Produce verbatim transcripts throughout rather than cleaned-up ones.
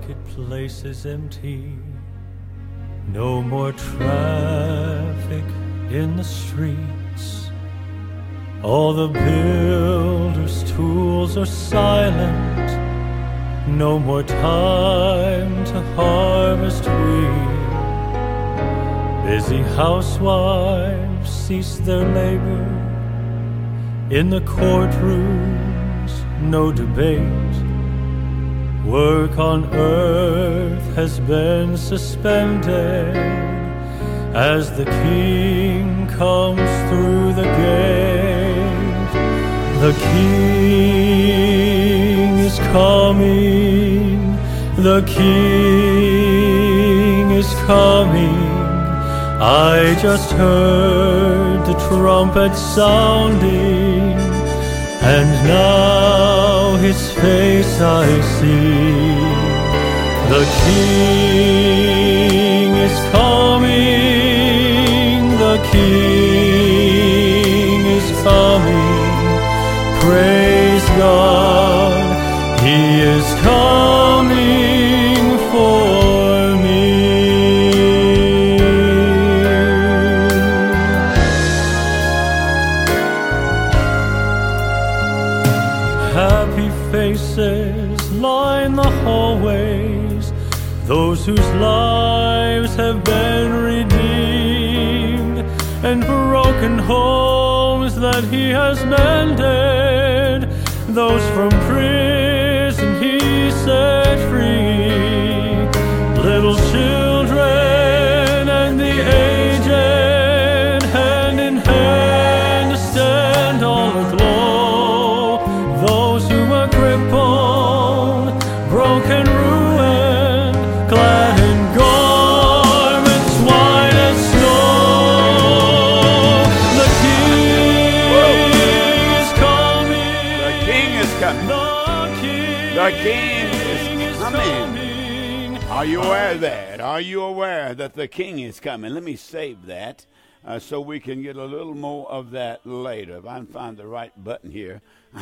marketplace is empty. No more traffic in the streets. All the builders' tools are silent. No more time to harvest wheat. Busy housewives cease their labor. In the courtrooms, no debate. Work on earth has been suspended as the King comes through the gate. The King is coming, the King is coming. I just heard the trumpet sounding, and now his face I see. The King is coming, the King is coming. Praise God, he is coming for me. Happy faces line the hallways, those whose lives have been redeemed, and broken homes that he has mended, those from prison he set free, little children and the aged, hand in hand stand all aglow, those who are crippled, broken, ruined, clad in garments white as snow. The King is coming. The King is coming. The The King is coming. Are you aware of that? Are you aware that the King is coming? Let me save that uh, so we can get a little more of that later. If I can find the right button here.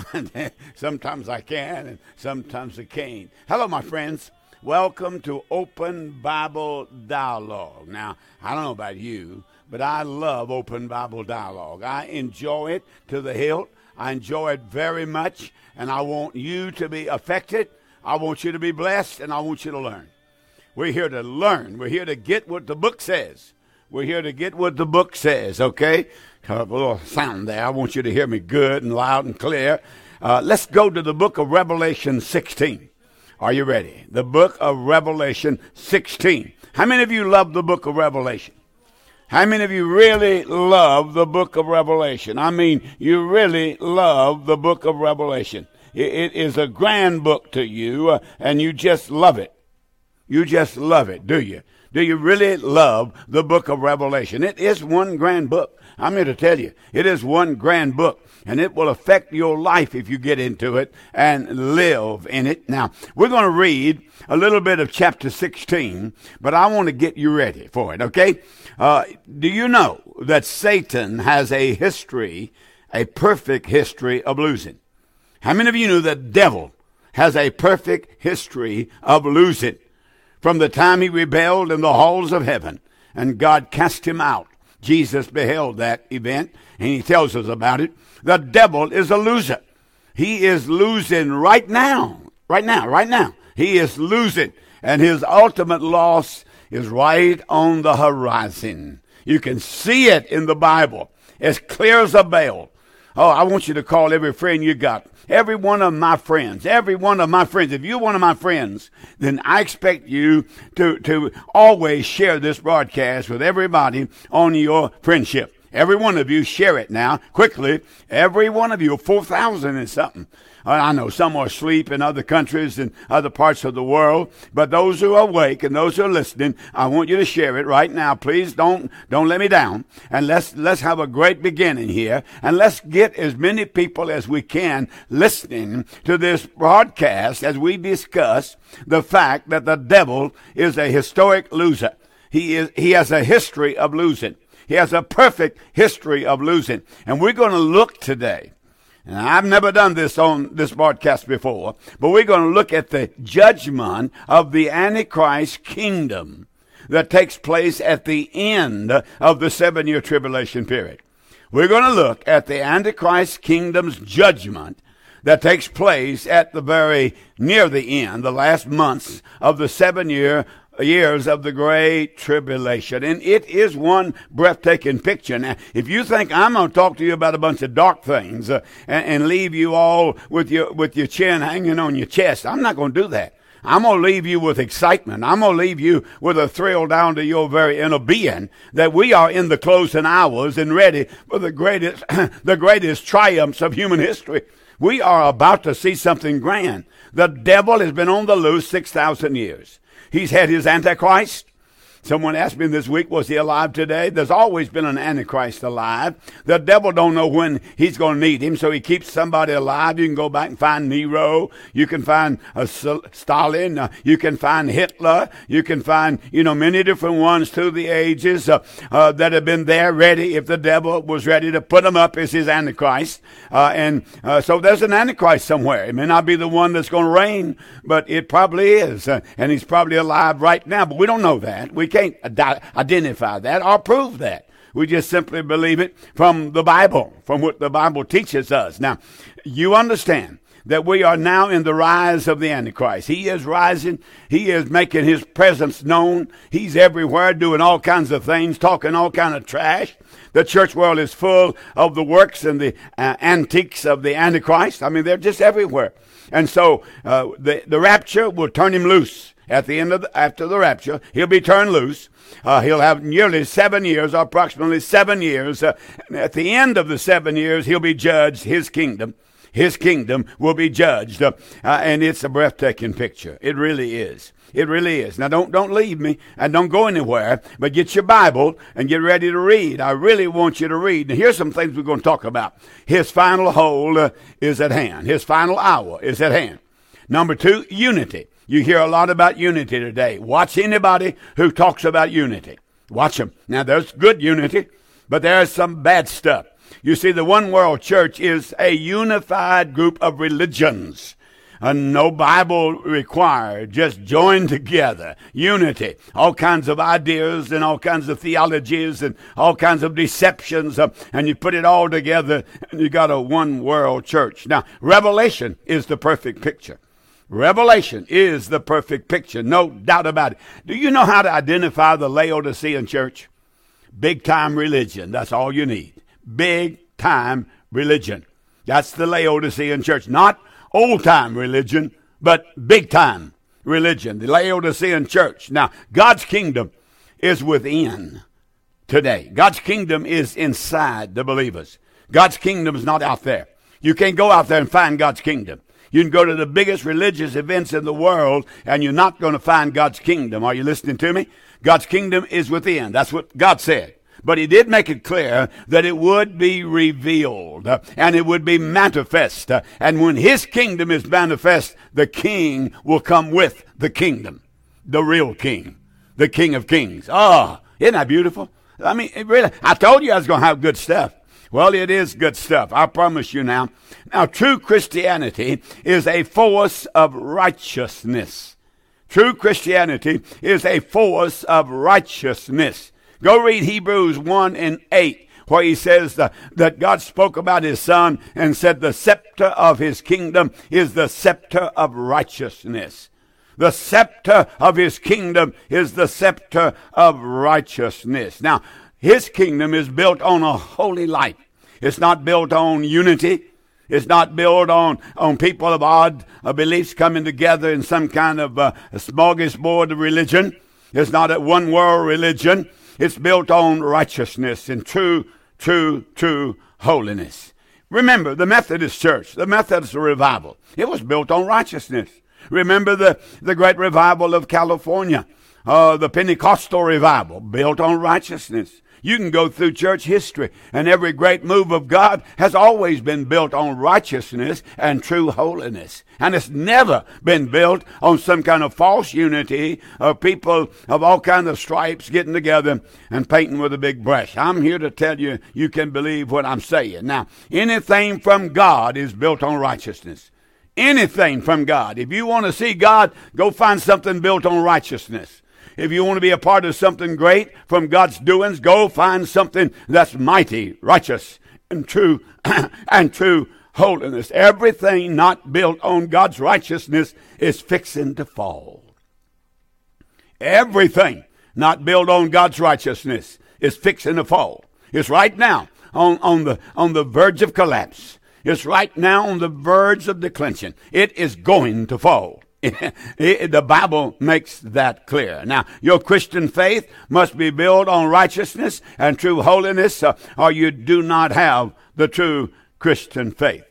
Sometimes I can and sometimes I can't. Hello, my friends. Welcome to Open Bible Dialogue. Now, I don't know about you, but I love Open Bible Dialogue. I enjoy it to the hilt. I enjoy it very much, and I want you to be affected. I want you to be blessed, and I want you to learn. We're here to learn. We're here to get what the book says. We're here to get what the book says, okay? A little sound there. I want you to hear me good and loud and clear. Uh, let's go to the book of Revelation sixteen. Are you ready? The book of Revelation sixteen. How many of you love the book of Revelation? How many of you really love the book of Revelation? I mean, you really love the book of Revelation. It, it is a grand book to you, uh, and you just love it. You just love it, do you? Do you really love the book of Revelation? It is one grand book. I'm here to tell you, it is one grand book, and it will affect your life if you get into it and live in it. Now, we're going to read a little bit of chapter sixteen, but I want to get you ready for it, okay? Uh, do you know that Satan has a history, a perfect history of losing? How many of you know that the devil has a perfect history of losing? From the time he rebelled in the halls of heaven and God cast him out, Jesus beheld that event and he tells us about it. The devil is a loser. He is losing right now, right now, right now. He is losing, and his ultimate loss is right on the horizon. You can see it in the Bible as clear as a bell. Oh, I want you to call every friend you got. Every one of my friends, every one of my friends. If you're one of my friends, then I expect you to, to always share this broadcast with everybody on your friendship. Every one of you, share it now, quickly. Every one of you, four thousand and something. I know some are asleep in other countries and other parts of the world, but those who are awake and those who are listening, I want you to share it right now. Please don't, don't let me down. And let's, let's have a great beginning here. And let's get as many people as we can listening to this broadcast as we discuss the fact that the devil is a historic loser. He is, he has a history of losing. He has a perfect history of losing. And we're going to look today And I've never done this on this broadcast before, but we're going to look at the judgment of the Antichrist kingdom that takes place at the end of the seven-year tribulation period. We're going to look at the Antichrist kingdom's judgment that takes place at the very near the end, the last months of the seven-year years of the Great Tribulation. And it is one breathtaking picture. Now, if you think I'm going to talk to you about a bunch of dark things uh, and, and leave you all with your, with your chin hanging on your chest, I'm not going to do that. I'm going to leave you with excitement. I'm going to leave you with a thrill down to your very inner being that we are in the closing hours and ready for the greatest, the greatest triumphs of human history. We are about to see something grand. The devil has been on the loose six thousand years. He's had his Antichrist. Someone asked me this week, was he alive today? There's always been an Antichrist alive. The devil don't know when he's going to need him, so he keeps somebody alive. You can go back and find Nero. You can find uh, Stalin. Uh, you can find Hitler. You can find, you know, many different ones through the ages uh, uh, that have been there ready if the devil was ready to put them up as his Antichrist. Uh, and uh, so there's an Antichrist somewhere. It may not be the one that's going to reign, but it probably is. Uh, and he's probably alive right now, but we don't know that. We can't identify that or prove that. We just simply believe it from the Bible, from what the Bible teaches us. Now, you understand that we are now in the rise of the Antichrist. He is rising. He is making his presence known. He's everywhere doing all kinds of things, talking all kind of trash. The church world is full of the works and the uh, antiques of the Antichrist. I mean, they're just everywhere. And so uh, the, the rapture will turn him loose. At the end of the, after the rapture, he'll be turned loose. Uh, he'll have nearly seven years, or approximately seven years. Uh, and at the end of the seven years, he'll be judged. His kingdom, his kingdom will be judged. Uh, uh, and it's a breathtaking picture. It really is. It really is. Now, don't don't leave me and don't go anywhere, but get your Bible and get ready to read. I really want you to read. Now, here's some things we're going to talk about. His final hold uh, is at hand. His final hour is at hand. Number two, unity. You hear a lot about unity today. Watch anybody who talks about unity. Watch them. Now, there's good unity, but there's some bad stuff. You see, the one world church is a unified group of religions. Uh, no Bible required. Just join together. Unity. All kinds of ideas and all kinds of theologies and all kinds of deceptions. Uh, and you put it all together and you got a one world church. Now, Revelation is the perfect picture. Revelation is the perfect picture, no doubt about it. Do you know how to identify the Laodicean church? Big time religion. That's all you need. Big time religion. That's the Laodicean church. Not old time religion, but big time religion. The Laodicean church. Now, God's kingdom is within today. God's kingdom is inside the believers. God's kingdom is not out there. You can't go out there and find God's kingdom. You can go to the biggest religious events in the world, and you're not going to find God's kingdom. Are you listening to me? God's kingdom is within. That's what God said. But he did make it clear that it would be revealed, uh, and it would be manifest. Uh, and when his kingdom is manifest, the king will come with the kingdom. The real king. The King of Kings. Oh, isn't that beautiful? I mean, it really, I told you I was going to have good stuff. Well, it is good stuff. I promise you now. Now, true Christianity is a force of righteousness. True Christianity is a force of righteousness. Go read Hebrews one and eight, where he says the, that God spoke about his son and said the scepter of his kingdom is the scepter of righteousness. The scepter of his kingdom is the scepter of righteousness. Now, his kingdom is built on a holy life. It's not built on unity. It's not built on, on people of odd uh, beliefs coming together in some kind of uh, a smorgasbord of religion. It's not a one world religion. It's built on righteousness and true, true, true holiness. Remember, the Methodist Church, the Methodist revival, it was built on righteousness. Remember the, the great revival of California, uh, the Pentecostal revival, built on righteousness. You can go through church history, and every great move of God has always been built on righteousness and true holiness. And it's never been built on some kind of false unity of people of all kinds of stripes getting together and painting with a big brush. I'm here to tell you, you can believe what I'm saying. Now, anything from God is built on righteousness. Anything from God. If you want to see God, go find something built on righteousness. If you want to be a part of something great from God's doings, go find something that's mighty, righteous, and true, and true holiness. Everything not built on God's righteousness is fixing to fall. Everything not built on God's righteousness is fixing to fall. It's right now on, on the on the verge of collapse. It's right now on the verge of declension. It is going to fall. The Bible makes that clear. Now, your Christian faith must be built on righteousness and true holiness, uh, or you do not have the true Christian faith.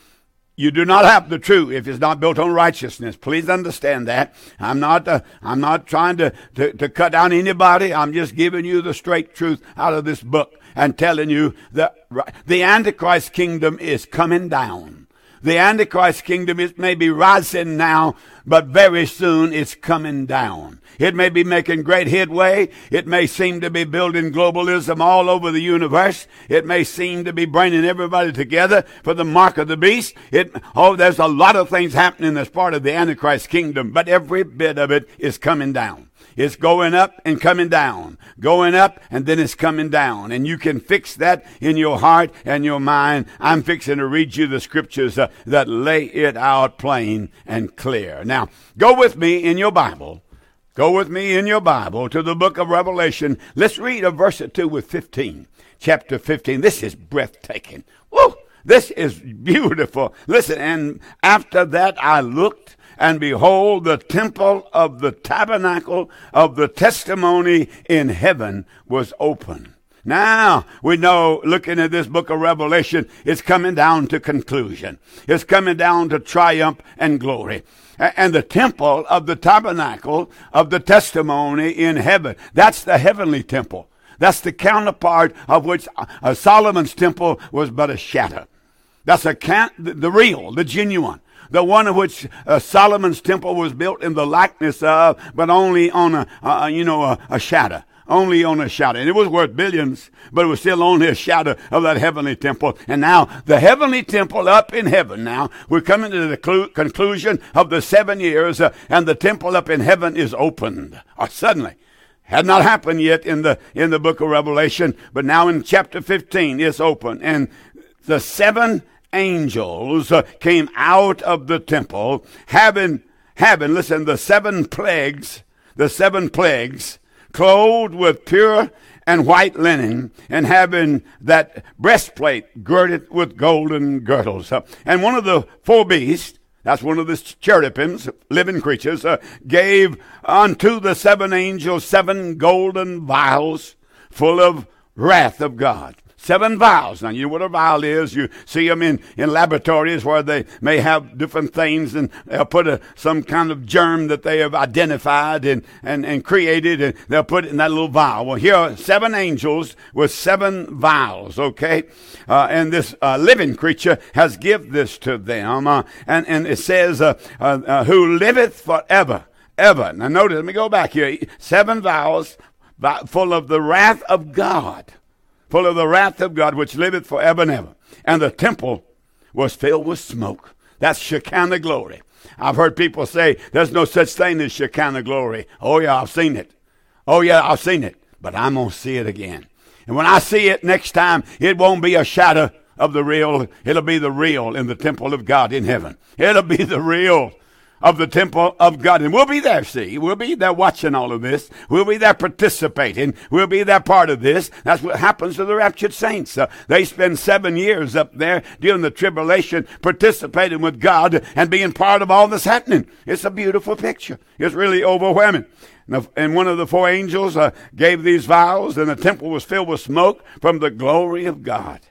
You do not have the true if it's not built on righteousness. Please understand that. I'm not uh, I'm not trying to, to, to cut down anybody. I'm just giving you the straight truth out of this book and telling you that the Antichrist kingdom is coming down. The Antichrist kingdom is maybe rising now, but very soon it's coming down. It may be making great headway. It may seem to be building globalism all over the universe. It may seem to be bringing everybody together for the mark of the beast. It, oh, there's a lot of things happening as part of the Antichrist kingdom, but every bit of it is coming down. It's going up and coming down, going up and then it's coming down. And you can fix that in your heart and your mind. I'm fixing to read you the scriptures uh, that lay it out plain and clear. Now, go with me in your Bible. Go with me in your Bible to the book of Revelation. Let's read a verse or two with fifteen. Chapter fifteen. This is breathtaking. Woo! This is beautiful. Listen, and after that I looked, and behold, the temple of the tabernacle of the testimony in heaven was open. Now, we know, looking at this book of Revelation, it's coming down to conclusion. It's coming down to triumph and glory. And the temple of the tabernacle of the testimony in heaven, that's the heavenly temple. That's the counterpart of which uh, Solomon's temple was but a shadow. That's a can- the real, the genuine. The one of which uh, Solomon's temple was built in the likeness of, but only on a, uh, you know, a, a shadow. Only on a shadow. And it was worth billions, but it was still only a shadow of that heavenly temple. And now, the heavenly temple up in heaven now, we're coming to the clu- conclusion of the seven years, uh, and the temple up in heaven is opened. Or suddenly. Had not happened yet in the, in the book of Revelation, but now in chapter fifteen, it's open. And the seven angels uh, came out of the temple, having, having, listen, the seven plagues, the seven plagues, clothed with pure and white linen, and having that breastplate girded with golden girdles. Uh, and one of the four beasts, that's one of the cherubims, living creatures, uh, gave unto the seven angels seven golden vials full of wrath of God. Seven vials. Now, you know what a vial is. You see them in, in laboratories where they may have different things, and they'll put a, some kind of germ that they have identified and, and, and created, and they'll put it in that little vial. Well, here are seven angels with seven vials, okay? Uh, and this uh, living creature has give this to them. Uh, and, and it says, uh, uh, uh, who liveth forever, ever. Now, notice, let me go back here. Seven vials full of the wrath of God. Full of the wrath of God, which liveth forever and ever. And the temple was filled with smoke. That's Shekinah glory. I've heard people say there's no such thing as Shekinah glory. Oh, yeah, I've seen it. Oh, yeah, I've seen it. But I'm going to see it again. And when I see it next time, it won't be a shadow of the real. It'll be the real in the temple of God in heaven. It'll be the real of the temple of God. And we'll be there, see. We'll be there watching all of this. We'll be there participating. We'll be there part of this. That's what happens to the raptured saints. Uh, they spend seven years up there during the tribulation participating with God and being part of all that's happening. It's a beautiful picture. It's really overwhelming. And one of the four angels uh, gave these vials, and the temple was filled with smoke from the glory of God.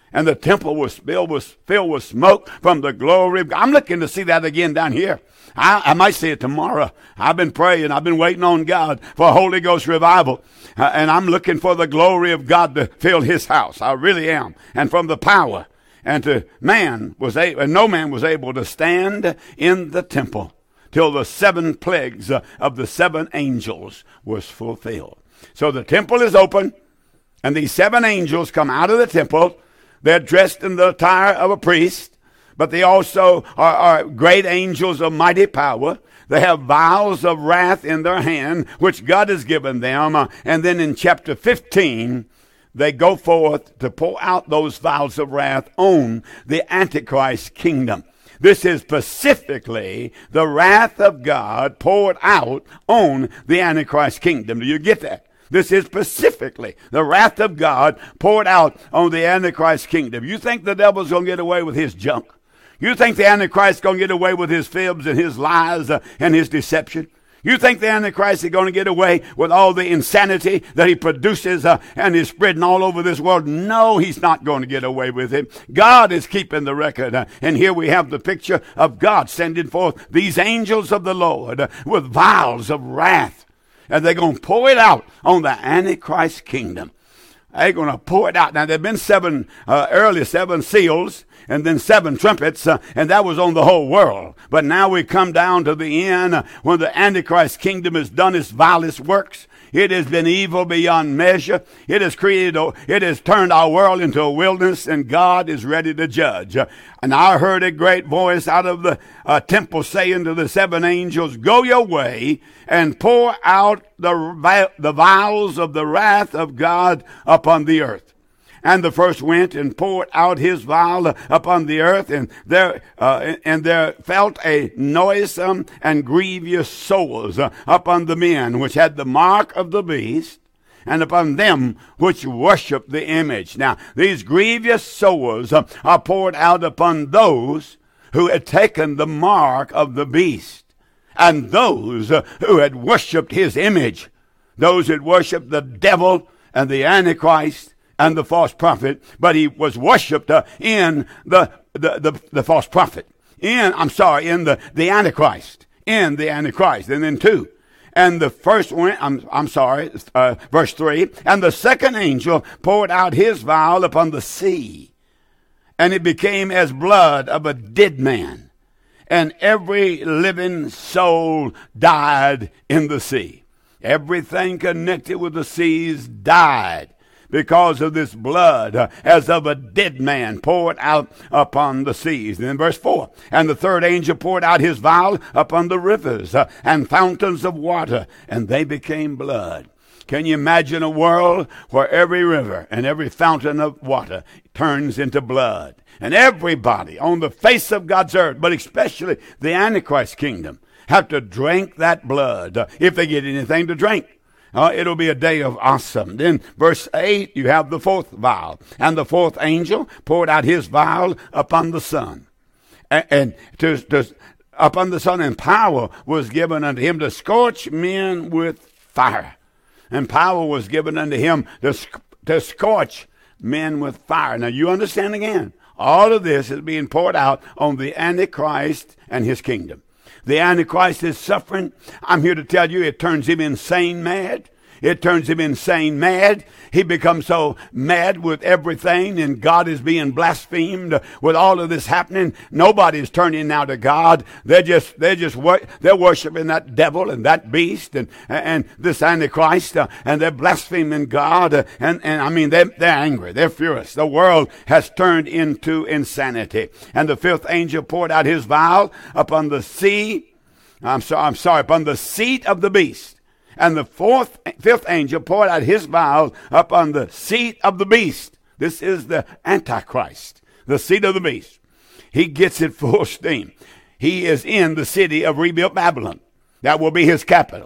And the temple was filled with, filled with smoke from the glory of God. I'm looking to see that again down here. I, I might see it tomorrow. I've been praying. I've been waiting on God for a Holy Ghost revival. Uh, and I'm looking for the glory of God to fill his house. I really am. And from the power. And to man was able, and no man was able to stand in the temple till the seven plagues uh, of the seven angels was fulfilled. So the temple is open, and these seven angels come out of the temple. They're dressed in the attire of a priest, but they also are, are great angels of mighty power. They have vials of wrath in their hand, which God has given them. Uh, and then in chapter fifteen, they go forth to pour out those vials of wrath on the Antichrist kingdom. This is specifically the wrath of God poured out on the Antichrist kingdom. Do you get that? This is specifically the wrath of God poured out on the Antichrist kingdom. You think the devil's going to get away with his junk? You think the Antichrist is going to get away with his fibs and his lies uh, and his deception? You think the Antichrist is going to get away with all the insanity that he produces uh, and is spreading all over this world? No, he's not going to get away with it. God is keeping the record. Uh, and here we have the picture of God sending forth these angels of the Lord uh, with vials of wrath. And they're going to pour it out on the Antichrist kingdom. They're going to pour it out. Now, there have been seven, uh, early seven seals, and then seven trumpets, uh, and that was on the whole world. But now we come down to the end uh, when the Antichrist kingdom has done its vilest works. It has been evil beyond measure. It has created, a, it has turned our world into a wilderness, and God is ready to judge. Uh, and I heard a great voice out of the uh, temple saying to the seven angels, "Go your way and pour out the, the vials of the wrath of God upon the earth." And the first went and poured out his vial upon the earth, and there uh, and there felt a noisome and grievous sores uh, upon the men which had the mark of the beast, and upon them which worshipped the image. Now, these grievous sores uh, are poured out upon those who had taken the mark of the beast, and those uh, who had worshipped his image, those who had worshipped the devil and the Antichrist and the false prophet, but he was worshipped uh, in the, the, the, the false prophet. In, I'm sorry, in the, the Antichrist. In the Antichrist. And then two. And the first one, I'm, I'm sorry, uh, verse three. And the second angel poured out his vial upon the sea, and it became as blood of a dead man. And every living soul died in the sea. Everything connected with the seas died because of this blood, uh, as of a dead man, poured out upon the seas. And then verse four, and the third angel poured out his vial upon the rivers uh, and fountains of water, and they became blood. Can you imagine a world where every river and every fountain of water turns into blood? And everybody on the face of God's earth, but especially the Antichrist kingdom, have to drink that blood uh, if they get anything to drink. Uh, it'll be a day of awesome. Then verse eight, you have the fourth vial. And the fourth angel poured out his vial upon the sun. And, and to, to, upon the sun, and power was given unto him to scorch men with fire. And power was given unto him to, to scorch men with fire. Now you understand again, all of this is being poured out on the Antichrist and his kingdom. The Antichrist is suffering. I'm here to tell you, it turns him insane mad. It turns him insane mad. He becomes so mad with everything, and God is being blasphemed with all of this happening. Nobody's turning now to God. They're just, they're just, they're worshiping that devil and that beast and, and this Antichrist, uh, and they're blaspheming God. Uh, and, and I mean, they're, they're angry. They're furious. The world has turned into insanity. And the fifth angel poured out his vial upon the sea. I'm sorry, I'm sorry, upon the seat of the beast. And the fourth, fifth angel poured out his vial upon the seat of the beast. This is the Antichrist, the seat of the beast. He gets it full steam. He is in the city of rebuilt Babylon. That will be his capital.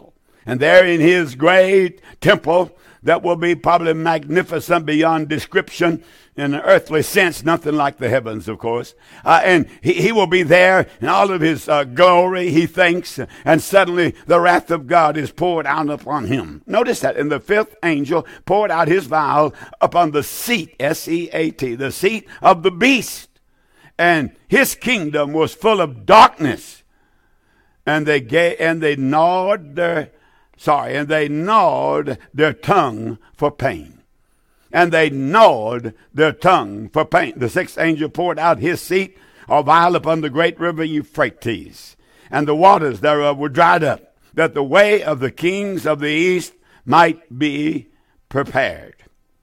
And there in his great temple that will be probably magnificent beyond description in an earthly sense, nothing like the heavens, of course. Uh, and he, he will be there in all of his uh, glory, he thinks, and suddenly the wrath of God is poured out upon him. Notice that. And the fifth angel poured out his vial upon the seat, S E A T, the seat of the beast. And his kingdom was full of darkness. And they gave, and they gnawed their, sorry, and they gnawed their tongue for pain. And they gnawed their tongue for pain. The sixth angel poured out his seat or vial upon the great river Euphrates, and the waters thereof were dried up, that the way of the kings of the east might be prepared.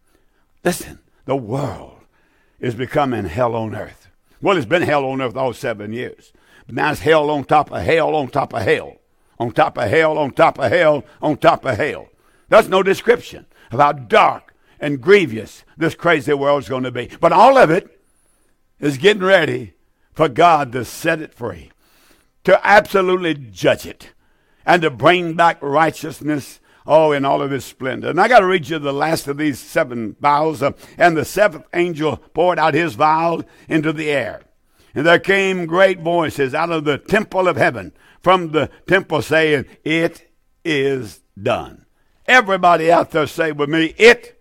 Listen, the world is becoming hell on earth. Well, it's been hell on earth all seven years. But now it's hell on top of hell on top of hell. On top of hell, on top of hell, on top of hell. There's no description of how dark and grievous this crazy world's going to be. But all of it is getting ready for God to set it free, to absolutely judge it, and to bring back righteousness, oh, in all of its splendor. And I got to read you the last of these seven vials. Uh, and the seventh angel poured out his vial into the air. And there came great voices out of the temple of heaven, from the temple saying, it is done. Everybody out there say with me, it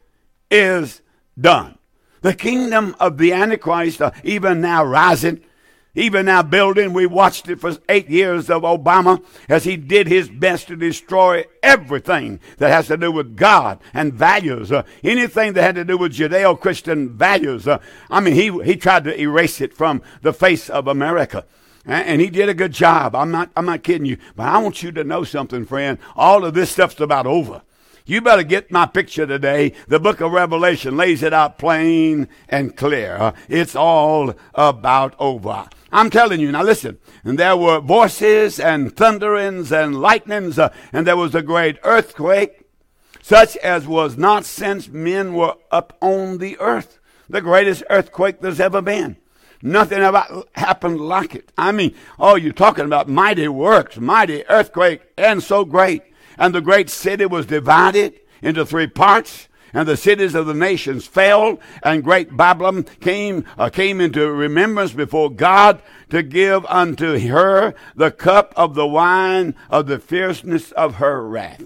is done. The kingdom of the Antichrist, uh, even now rising, even now building. We watched it for eight years of Obama as he did his best to destroy everything that has to do with God and values. Uh, anything that had to do with Judeo-Christian values. Uh, I mean, he he tried to erase it from the face of America. And he did a good job. I'm not, I'm not kidding you. But I want you to know something, friend. All of this stuff's about over. You better get my picture today. The book of Revelation lays it out plain and clear. Uh, it's all about over. I'm telling you, now listen. And there were voices and thunderings and lightnings, uh, and there was a great earthquake, such as was not since men were up on the earth. The greatest earthquake there's ever been. Nothing ever happened like it. I mean, oh, you're talking about mighty works, mighty earthquake, and so great. And the great city was divided into three parts, and the cities of the nations fell, and great Babylon came uh, came into remembrance before God to give unto her the cup of the wine of the fierceness of her wrath.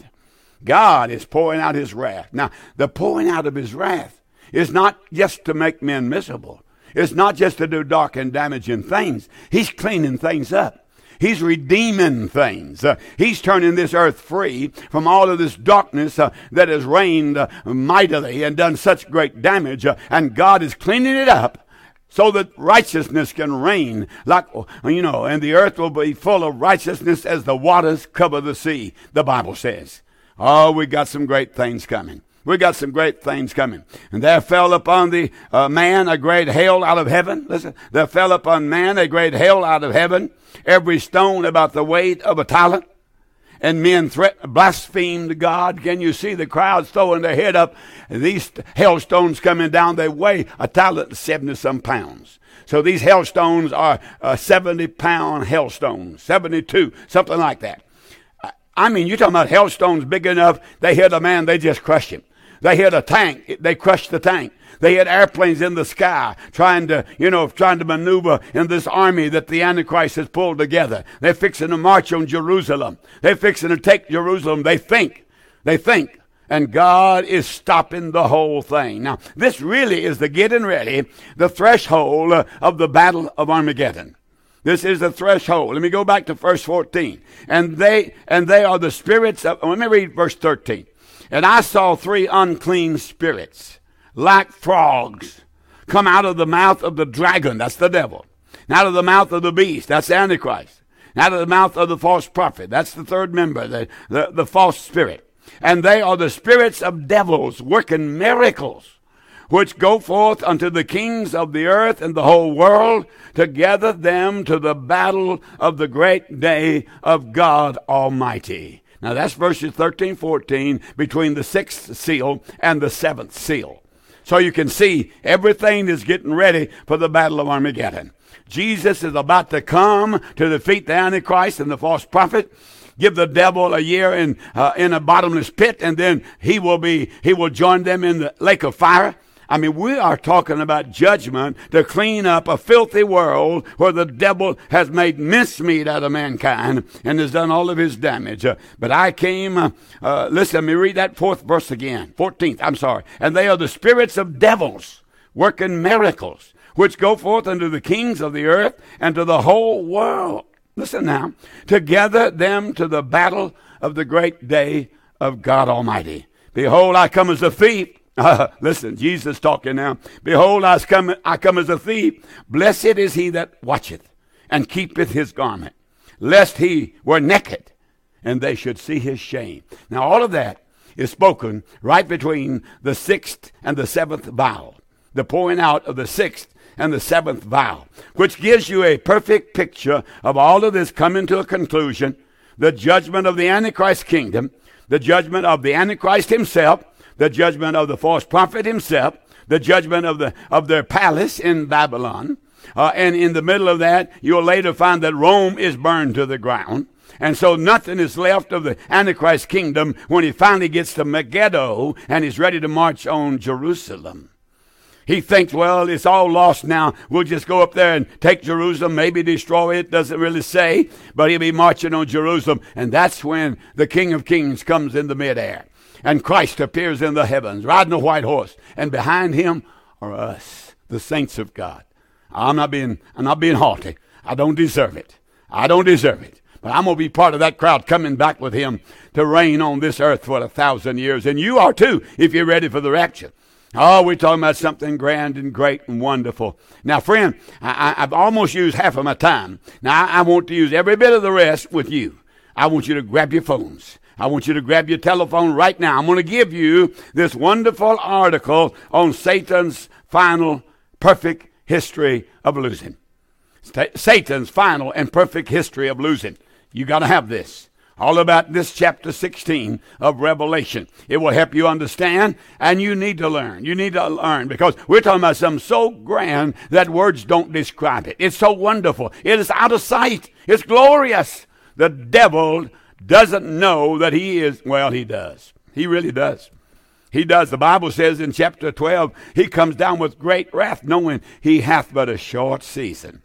God is pouring out his wrath. Now, the pouring out of his wrath is not just to make men miserable. It's not just to do dark and damaging things. He's cleaning things up. He's redeeming things. Uh, he's turning this earth free from all of this darkness uh, that has reigned uh, mightily and done such great damage. Uh, and God is cleaning it up so that righteousness can reign, like, you know, and the earth will be full of righteousness as the waters cover the sea, the Bible says. Oh, we got some great things coming. We got some great things coming. And there fell upon the uh, man a great hail out of heaven. Listen, there fell upon man a great hail out of heaven, every stone about the weight of a talent. And men threat, blasphemed God. Can you see the crowds throwing their head up? And these hailstones coming down, they weigh a talent, seventy-some pounds. So these hailstones are uh, seventy-pound hailstones, seventy-two, something like that. I mean, you're talking about hailstones big enough, they hit a man, they just crush him. They hit a tank, they crushed the tank. They hit airplanes in the sky trying to, you know, trying to maneuver in this army that the Antichrist has pulled together. They're fixing to march on Jerusalem. They're fixing to take Jerusalem. They think, they think. And God is stopping the whole thing. Now, this really is the getting ready, the threshold of the battle of Armageddon. This is the threshold. Let me go back to verse fourteen. And they, and they are the spirits of, let me read verse thirteen. And I saw three unclean spirits, like frogs, come out of the mouth of the dragon, that's the devil, and out of the mouth of the beast, that's the Antichrist, and out of the mouth of the false prophet, that's the third member, the, the, the false spirit. And they are the spirits of devils working miracles, which go forth unto the kings of the earth and the whole world to gather them to the battle of the great day of God Almighty. Now that's verses thirteen, fourteen, between the sixth seal and the seventh seal. So you can see everything is getting ready for the battle of Armageddon. Jesus is about to come to defeat the Antichrist and the false prophet. give the devil a year in uh, in a bottomless pit, and then he will be he will join them in the lake of fire. I mean, we are talking about judgment to clean up a filthy world where the devil has made mincemeat out of mankind and has done all of his damage. Uh, but I came, uh, uh, listen, let me read that fourth verse again. fourteenth, I'm sorry. And they are the spirits of devils working miracles, which go forth unto the kings of the earth and to the whole world. Listen now. To gather them to the battle of the great day of God Almighty. Behold, I come as a thief. Uh, listen, Jesus talking now. Behold, I come, I come as a thief. Blessed is he that watcheth and keepeth his garment, lest he were naked and they should see his shame. Now, all of that is spoken right between the sixth and the seventh vial, the pouring out of the sixth and the seventh vial, which gives you a perfect picture of all of this coming to a conclusion, the judgment of the Antichrist kingdom, the judgment of the Antichrist himself, the judgment of the false prophet himself, the judgment of the of their palace in Babylon. Uh, and in the middle of that, you'll later find that Rome is burned to the ground. And so nothing is left of the Antichrist kingdom when he finally gets to Megiddo and he's ready to march on Jerusalem. He thinks, well, it's all lost now. We'll just go up there and take Jerusalem, maybe destroy it. Doesn't really say, but he'll be marching on Jerusalem. And that's when the King of Kings comes in the midair. And Christ appears in the heavens, riding a white horse. And behind him are us, the saints of God. I'm not being, I'm not being haughty. I don't deserve it. I don't deserve it. But I'm going to be part of that crowd coming back with him to reign on this earth for a thousand years. And you are too, if you're ready for the rapture. Oh, we're talking about something grand and great and wonderful. Now, friend, I, I've almost used half of my time. Now, I, I want to use every bit of the rest with you. I want you to grab your phones. I want you to grab your telephone right now. I'm going to give you this wonderful article on Satan's final perfect history of losing. Satan's final and perfect history of losing. You got to have this. All about this chapter sixteen of Revelation. It will help you understand, and you need to learn. You need to learn because we're talking about something so grand that words don't describe it. It's so wonderful. It is out of sight. It's glorious. The devil doesn't know that he is, well, he does. He really does. He does. The Bible says in chapter twelve, he comes down with great wrath, knowing he hath but a short season.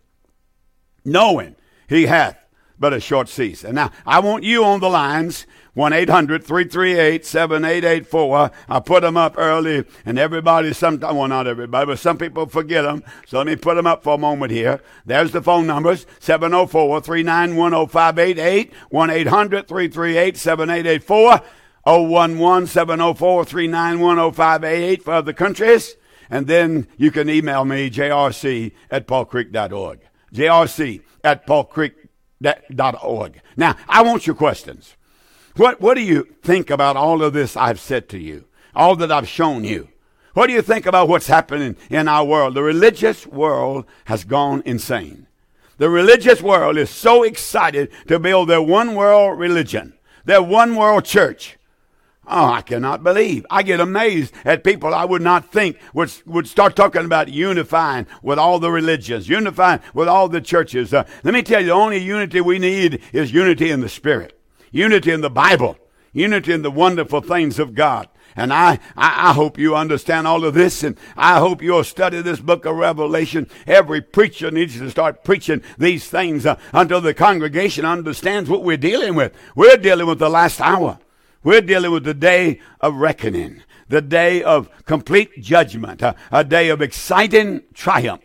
Knowing he hath but a short season. Now, I want you on the lines, one eight hundred three three eight seven eight eight four. I put them up early, and everybody, sometimes, well, not everybody, but some people forget them. So let me put them up for a moment here. There's the phone numbers, seven oh four, three nine one, oh five eight eight, one eight hundred three three eight seven eight eight four, oh one one, seven oh four, three nine one, oh five eight eight for other countries. And then you can email me, j r c at paul creek dot org. j r c at paul creek dot org. Now, I want your questions. What what do you think about all of this I've said to you? All that I've shown you? What do you think about what's happening in our world? The religious world has gone insane. The religious world is so excited to build their one world religion, their one world church. Oh, I cannot believe. I get amazed at people I would not think would, would start talking about unifying with all the religions, unifying with all the churches. Uh, let me tell you, the only unity we need is unity in the Spirit, unity in the Bible, unity in the wonderful things of God. And I, I, I hope you understand all of this, and I hope you'll study this book of Revelation. Every preacher needs to start preaching these things uh, until the congregation understands what we're dealing with. We're dealing with the last hour. We're dealing with the day of reckoning, the day of complete judgment, a, a day of exciting triumph,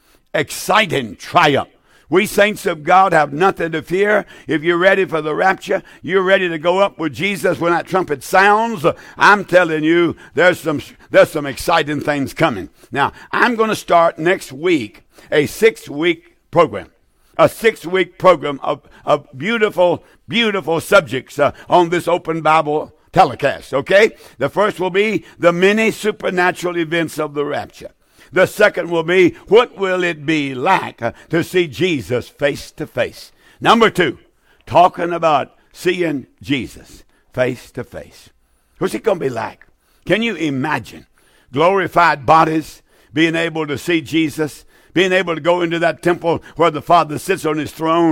exciting triumph. We saints of God have nothing to fear. If you're ready for the rapture, you're ready to go up with Jesus when that trumpet sounds. I'm telling you, there's some, there's some exciting things coming. Now, I'm going to start next week a six-week program. A six-week program of, of beautiful, beautiful subjects uh, on this Open Bible telecast, okay? The first will be the many supernatural events of the rapture. The second will be, what will it be like uh, to see Jesus face to face? Number two, talking about seeing Jesus face to face. What's it going to be like? Can you imagine glorified bodies being able to see Jesus, being able to go into that temple where the Father sits on his throne,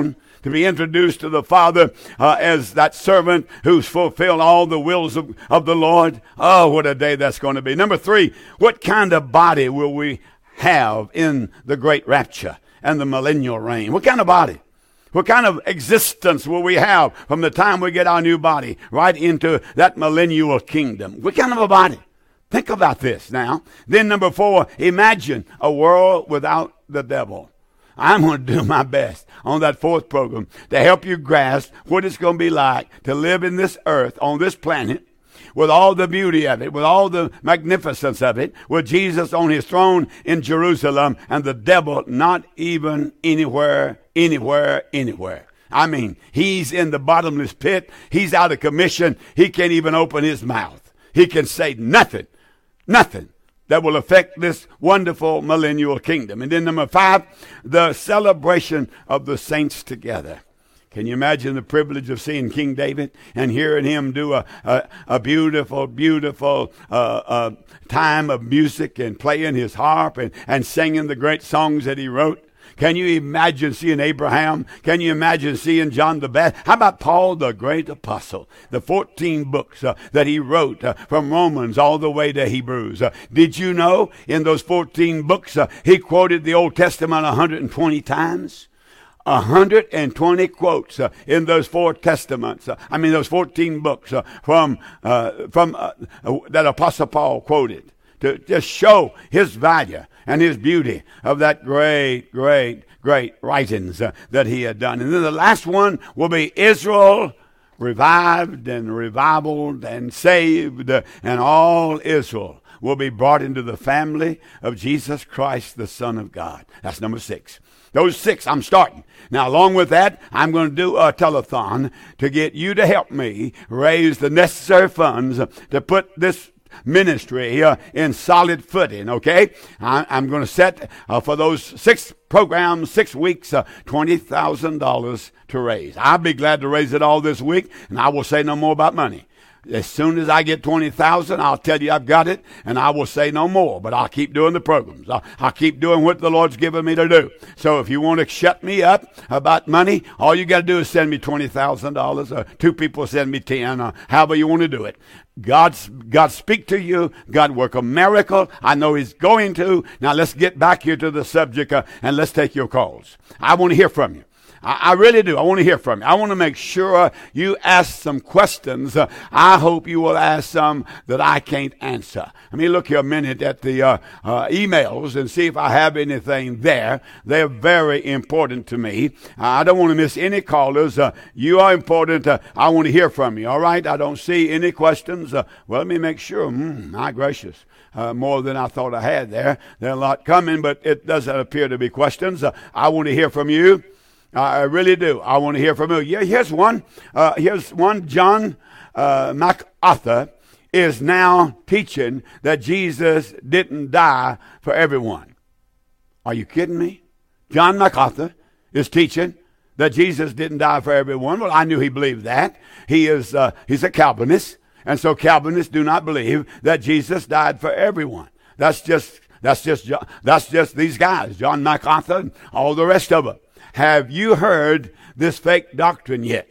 to be introduced to the Father uh, as that servant who's fulfilled all the wills of, of the Lord. Oh, what a day that's going to be. Number three, what kind of body will we have in the great rapture and the millennial reign? What kind of body? What kind of existence will we have from the time we get our new body right into that millennial kingdom? What kind of a body? Think about this now. Then number four, imagine a world without the devil. I'm going to do my best on that fourth program to help you grasp what it's going to be like to live in this earth, on this planet, with all the beauty of it, with all the magnificence of it, with Jesus on his throne in Jerusalem and the devil not even anywhere, anywhere, anywhere. I mean, he's in the bottomless pit. He's out of commission. He can't even open his mouth. He can say nothing, nothing that will affect this wonderful millennial kingdom. And then number five, the celebration of the saints together. Can you imagine the privilege of seeing King David and hearing him do a, a, a beautiful, beautiful uh, uh, time of music and playing his harp and, and singing the great songs that he wrote? Can you imagine seeing Abraham? Can you imagine seeing John the Baptist? How about Paul, the great apostle? The fourteen books uh, that he wrote uh, from Romans all the way to Hebrews. Uh, did you know in those fourteen books uh, he quoted the Old Testament one hundred twenty times? one hundred twenty quotes uh, in those four testaments. Uh, I mean, those fourteen books uh, from uh, from uh, uh, that Apostle Paul quoted to just show his value and his beauty of that great, great, great writings uh, that he had done. And then the last one will be Israel revived and revivaled and saved, uh, and all Israel will be brought into the family of Jesus Christ, the Son of God. That's number six. Those six, I'm starting. Now, along with that, I'm going to do a telethon to get you to help me raise the necessary funds to put this ministry uh, in solid footing, okay? I, I'm going to set uh, for those six programs, six weeks, uh, twenty thousand dollars to raise. I'll be glad to raise it all this week, and I will say no more about money. As soon as I get twenty thousand dollars, I'll tell you I've got it, and I will say no more. But I'll keep doing the programs. I'll, I'll keep doing what the Lord's given me to do. So if you want to shut me up about money, all you got to do is send me twenty thousand dollars, or two people send me ten, or however you want to do it. God's, God speak to you. God work a miracle. I know he's going to. Now let's get back here to the subject, uh, and let's take your calls. I want to hear from you. I really do. I want to hear from you. I want to make sure you ask some questions. Uh, I hope you will ask some that I can't answer. Let me look here a minute at the uh, uh, emails and see if I have anything there. They're very important to me. Uh, I don't want to miss any callers. Uh, you are important. Uh, I want to hear from you. All right? I don't see any questions. Uh, well, let me make sure. Mm, my gracious. Uh, more than I thought I had there. There are a lot coming, but it doesn't appear to be questions. Uh, I want to hear from you. I really do. I want to hear from you. Yeah, here's one. Uh, here's one. John uh, MacArthur is now teaching that Jesus didn't die for everyone. Are you kidding me? John MacArthur is teaching that Jesus didn't die for everyone. Well, I knew he believed that. He is. Uh, he's a Calvinist, and so Calvinists do not believe that Jesus died for everyone. That's just. That's just. That's just these guys, John MacArthur, and all the rest of them. Have you heard this fake doctrine yet?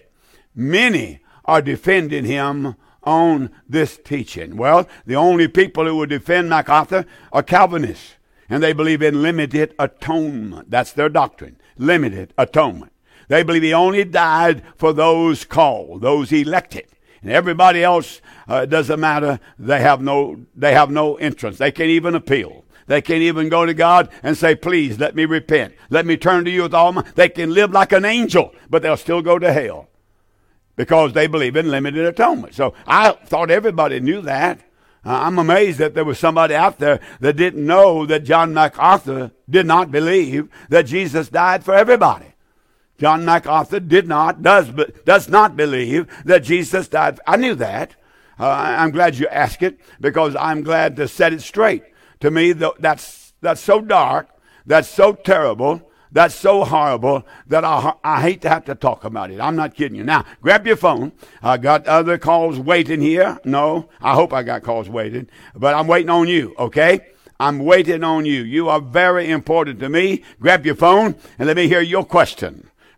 Many are defending him on this teaching. Well, the only people who will defend MacArthur are Calvinists, and they believe in limited atonement. That's their doctrine, limited atonement. They believe he only died for those called, those elected. And everybody else, uh, doesn't matter. They have no, they have no entrance. They can't even appeal. They can't even go to God and say, please, let me repent. Let me turn to you with all my... They can live like an angel, but they'll still go to hell because they believe in limited atonement. So I thought everybody knew that. Uh, I'm amazed that there was somebody out there that didn't know that John MacArthur did not believe that Jesus died for everybody. John MacArthur did not, does, does not believe that Jesus died. I knew that. Uh, I'm glad you asked it because I'm glad to set it straight. To me, that's that's so dark, that's so terrible, that's so horrible that I, I hate to have to talk about it. I'm not kidding you. Now, grab your phone. I got other calls waiting here. No, I hope I got calls waiting, but I'm waiting on you, okay? I'm waiting on you. You are very important to me. Grab your phone and let me hear your question.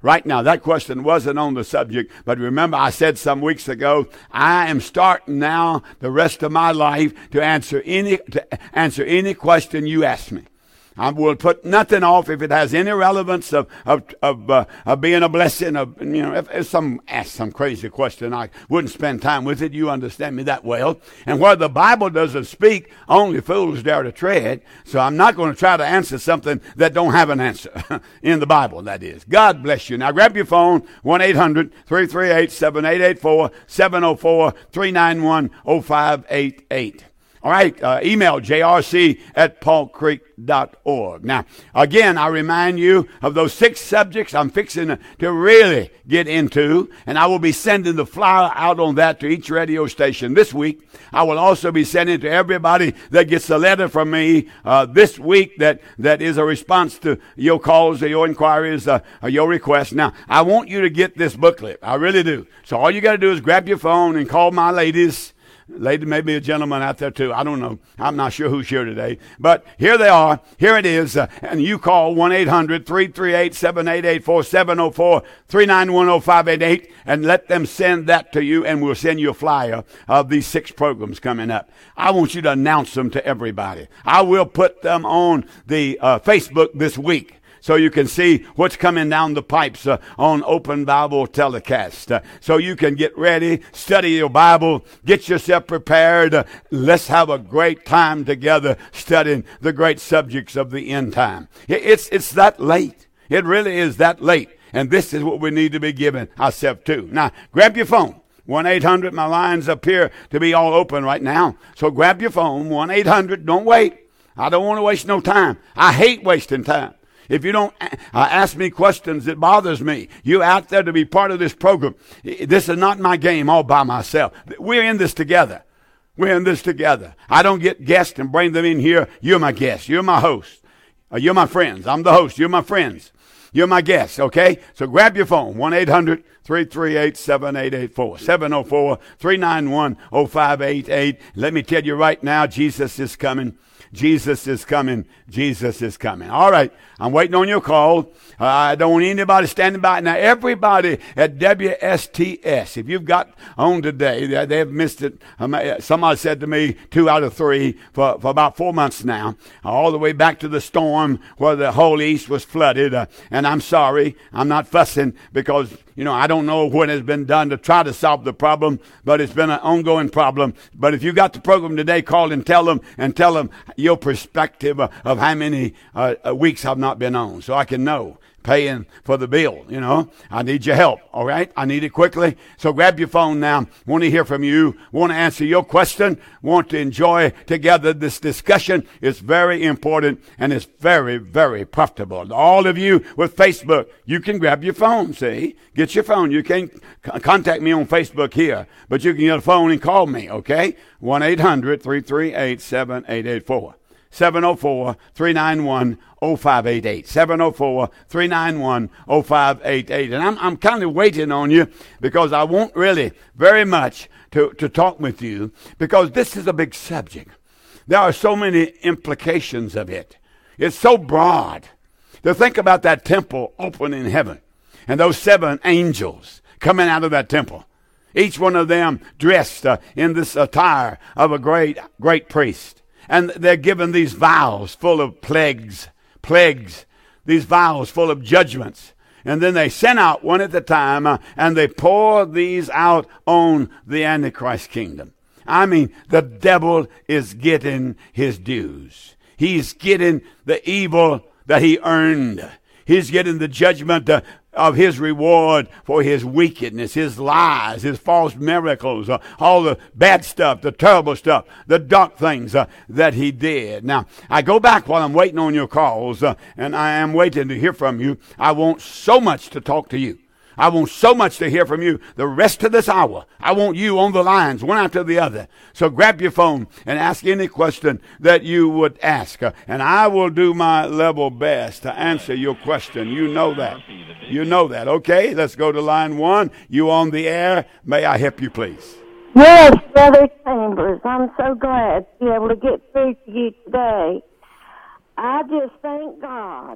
right now. That question wasn't on the subject, but remember I said some weeks ago, I am starting now the rest of my life to answer any to answer any question you ask me. I will put nothing off if it has any relevance of of of, uh, of being a blessing. Of, you know, if, if some ask some crazy question, I wouldn't spend time with it. You understand me that well. And where the Bible doesn't speak, only fools dare to tread. So I'm not going to try to answer something that don't have an answer in the Bible. That is. God bless you. Now grab your phone, one eight hundred three three eight seven eight eight four, seven oh four three nine one oh five eight eight. All right, uh, email j r c at paul creek dot org. Now, again, I remind you of those six subjects I'm fixing to really get into, and I will be sending the flyer out on that to each radio station this week. I will also be sending to everybody that gets a letter from me uh, this week that, that is a response to your calls or your inquiries uh, or your requests. Now, I want you to get this booklet. I really do. So all you got to do is grab your phone and call my ladies. Lady, maybe a gentleman out there too. I don't know. I'm not sure who's here today. But here they are. Here it is. Uh, and you call one eight hundred three three eight seven eight eight four, seven oh four three nine one oh five eight eight and let them send that to you, and we'll send you a flyer of these six programs coming up. I want you to announce them to everybody. I will put them on the uh, Facebook this week, so you can see what's coming down the pipes uh, on Open Bible Telecast. Uh, so you can get ready, study your Bible, get yourself prepared. Uh, let's have a great time together studying the great subjects of the end time. It, it's, it's that late. It really is that late. And this is what we need to be giving ourselves to. Now, grab your phone. one eight hundred, my lines appear to be all open right now. So grab your phone, one eight hundred, don't wait. I don't want to waste no time. I hate wasting time. If you don't uh, ask me questions, it bothers me. You out there to be part of this program. This is not my game all by myself. We're in this together. We're in this together. I don't get guests and bring them in here. You're my guest. You're my host. Uh, you're my friends. I'm the host. You're my friends. You're my guest, okay? So grab your phone, one eight hundred three three eight seven eight eight four, seven oh four three nine one oh five eight eight. Let me tell you right now, Jesus is coming. Jesus is coming. Jesus is coming. All right. I'm waiting on your call. Uh, I don't want anybody standing by. Now, everybody at W S T S, if you've got on today, they, they've missed it. Um, somebody said to me, two out of three for, for about four months now, all the way back to the storm where the whole East was flooded. Uh, and I'm sorry. I'm not fussing because, you know, I don't know what has been done to try to solve the problem, but it's been an ongoing problem. But if you got the program today, call and tell them and tell them your perspective of, of how many uh, weeks I've not been on, so I can know. Paying for the bill, you know. I need your help, all right? I need it quickly. So grab your phone now. Want to hear from you. Want to answer your question. Want to enjoy together this discussion. It's very important, and it's very, very profitable. All of you with Facebook, you can grab your phone, see? Get your phone. You can c- contact me on Facebook here, but you can get a phone and call me, okay? one eight hundred three three eight seven eight eight four. seven oh four three nine one oh five eight eight. seven oh four three nine one oh five eight eight. And I'm I'm kind of waiting on you because I want really very much to, to talk with you because this is a big subject. There are so many implications of it. It's so broad. To think about that temple open in heaven and those seven angels coming out of that temple. Each one of them dressed uh, in this attire of a great, great priest. And they're given these vials full of plagues, plagues, these vials full of judgments. And then they send out one at a time, uh, and they pour these out on the Antichrist kingdom. I mean, the devil is getting his dues. He's getting the evil that he earned. He's getting the judgment uh, of his reward for his wickedness, his lies, his false miracles, uh, all the bad stuff, the terrible stuff, the dark things uh, that he did. Now, I go back while I'm waiting on your calls, uh, and I am waiting to hear from you. I want so much to talk to you. I want so much to hear from you the rest of this hour. I want you on the lines, one after the other. So grab your phone and ask any question that you would ask. Uh, and I will do my level best to answer your question. You know that. You know that. Okay, let's go to line one. You on the air. May I help you, please? Yes, Brother Chambers. I'm so glad to be able to get through to you today. I just thank God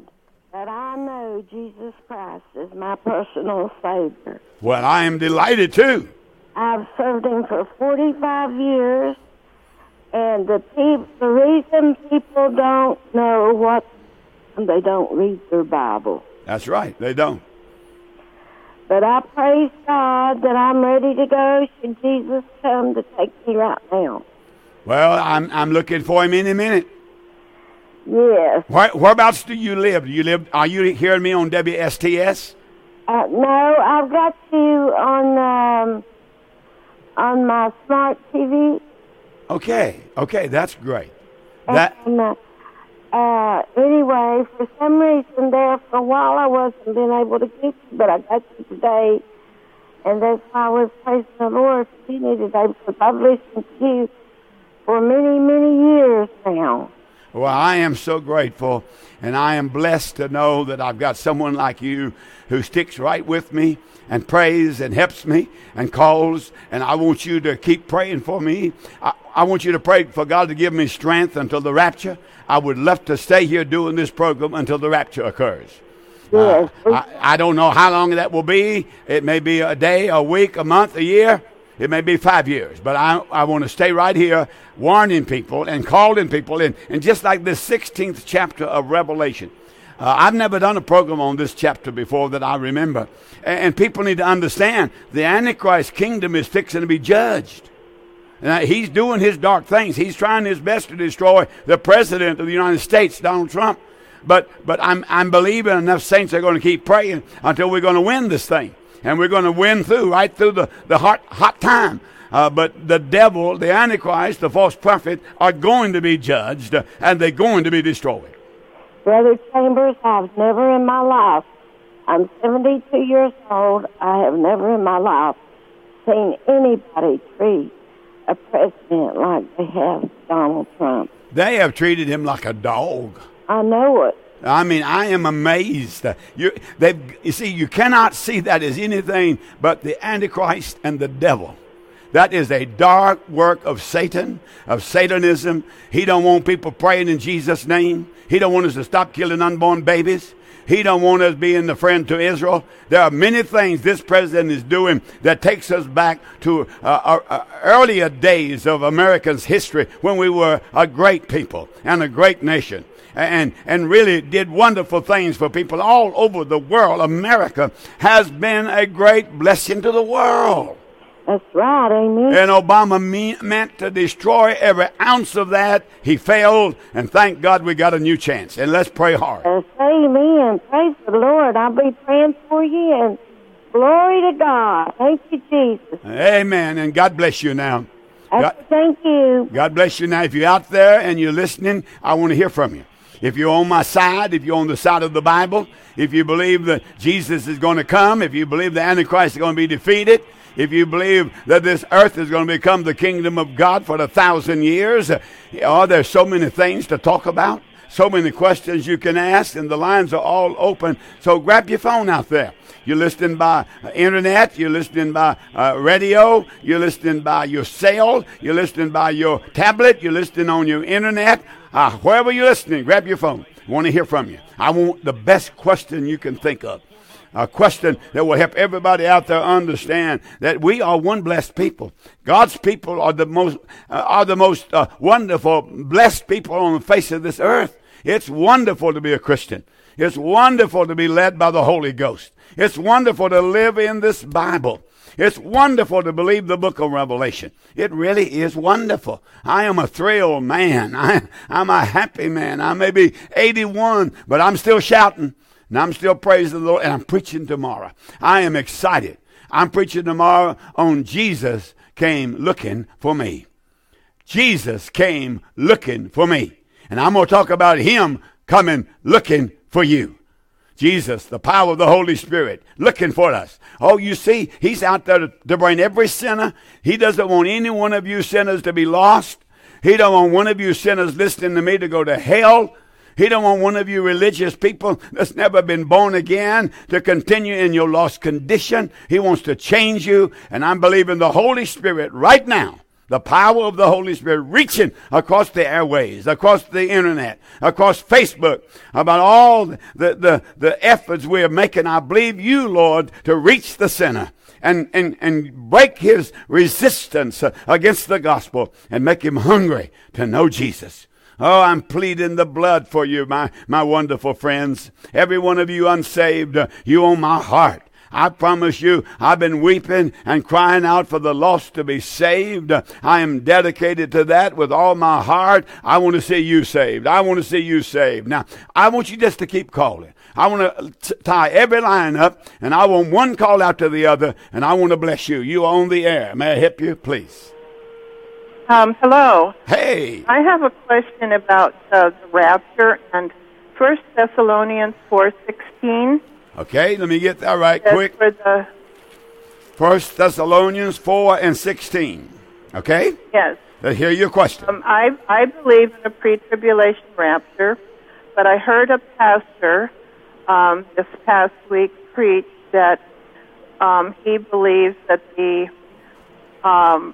that I know Jesus Christ is my personal Savior. Well, I am delighted too. I've served Him for forty-five years, and the peop- the reason people don't know what they don't read their Bible. That's right, they don't. But I praise God that I'm ready to go should Jesus come to take me right now. Well, I'm I'm looking for Him any minute. Yes. Where, whereabouts do you live? Do you live? Are you hearing me on W S T S? Uh, no, I've got you on um, on my smart T V. Okay, okay, that's great. That And, uh, uh, anyway, for some reason there for a while I wasn't being able to get you, but I got you today, and that's why I was praising the Lord for you today, because I've listened to you for many, many years now. Well, I am so grateful, and I am blessed to know that I've got someone like you who sticks right with me and prays and helps me and calls, and I want you to keep praying for me. I, I want you to pray for God to give me strength until the rapture. I would love to stay here doing this program until the rapture occurs. Yes. Uh, I, I don't know how long that will be. It may be a day, a week, a month, a year. It may be five years, but I, I want to stay right here warning people and calling people. And, and just like this sixteenth chapter of Revelation, uh, I've never done a program on this chapter before that I remember. And, and people need to understand the Antichrist kingdom is fixing to be judged. Now, he's doing his dark things. He's trying his best to destroy the president of the United States, Donald Trump. But but I'm I'm believing enough saints are going to keep praying until we're going to win this thing. And we're going to win through, right through the, the hot, hot time. Uh, but the devil, the Antichrist, the false prophet, are going to be judged, uh, and they're going to be destroyed. Brother Chambers, I've never in my life, I'm seventy-two years old, I have never in my life seen anybody treat a president like they have Donald Trump. They have treated him like a dog. I know it. I mean, I am amazed. You, you see, you cannot see that as anything but the Antichrist and the devil. That is a dark work of Satan, of Satanism. He don't want people praying in Jesus' name. He don't want us to stop killing unborn babies. He don't want us being the friend to Israel. There are many things this president is doing that takes us back to uh, our, uh, earlier days of America's history when we were a great people and a great nation. And, and really did wonderful things for people all over the world. America has been a great blessing to the world. That's right, amen. And Obama me- meant to destroy every ounce of that. He failed, and thank God we got a new chance. And let's pray hard. Yes, amen. Praise the Lord. I'll be praying for you, and glory to God. Thank you, Jesus. Amen, and God bless you now. God, thank you. God bless you now. If you're out there and you're listening, I want to hear from you. If you're on my side, if you're on the side of the Bible, if you believe that Jesus is going to come, if you believe the Antichrist is going to be defeated, if you believe that this earth is going to become the kingdom of God for a thousand years, oh, there's so many things to talk about, so many questions you can ask, and the lines are all open. So grab your phone out there. You're listening by uh, internet, you're listening by uh, radio, you're listening by your cell, you're listening by your tablet, you're listening on your internet. Uh, wherever you're listening, grab your phone. I want to hear from you. I want the best question you can think of. A question that will help everybody out there understand that we are one blessed people. God's people are the most uh, are the most uh, wonderful, blessed people on the face of this earth. It's wonderful to be a Christian. It's wonderful to be led by the Holy Ghost. It's wonderful to live in this Bible. It's wonderful to believe the book of Revelation. It really is wonderful. I am a thrilled man. I, I'm a happy man. I may be eighty-one, but I'm still shouting, and I'm still praising the Lord, and I'm preaching tomorrow. I am excited. I'm preaching tomorrow on Jesus came looking for me. Jesus came looking for me. And I'm going to talk about him coming looking for you. Jesus, the power of the Holy Spirit, looking for us. Oh, you see, he's out there to, to bring every sinner. He doesn't want any one of you sinners to be lost. He don't want one of you sinners listening to me to go to hell. He don't want one of you religious people that's never been born again to continue in your lost condition. He wants to change you, and I'm believing the Holy Spirit right now The power of the Holy Spirit reaching across the airways, across the internet, across Facebook, about all the, the, the efforts we are making. I believe you, Lord, to reach the sinner and, and, and break his resistance against the gospel and make him hungry to know Jesus. Oh, I'm pleading the blood for you, my, my wonderful friends. Every one of you unsaved, uh, you own my heart. I promise you, I've been weeping and crying out for the lost to be saved. I am dedicated to that with all my heart. I want to see you saved. I want to see you saved. Now, I want you just to keep calling. I want to tie every line up, and I want one call after the other, and I want to bless you. You are on the air. May I help you, please? Um, hello. Hey. I have a question about uh, the rapture and First Thessalonians four sixteen. Okay, let me get that right That's quick. For the First Thessalonians four and sixteen. Okay? yes. Let's hear your question. Um, I I believe in a pre-tribulation rapture, but I heard a pastor um, this past week preach that um, he believes that the um,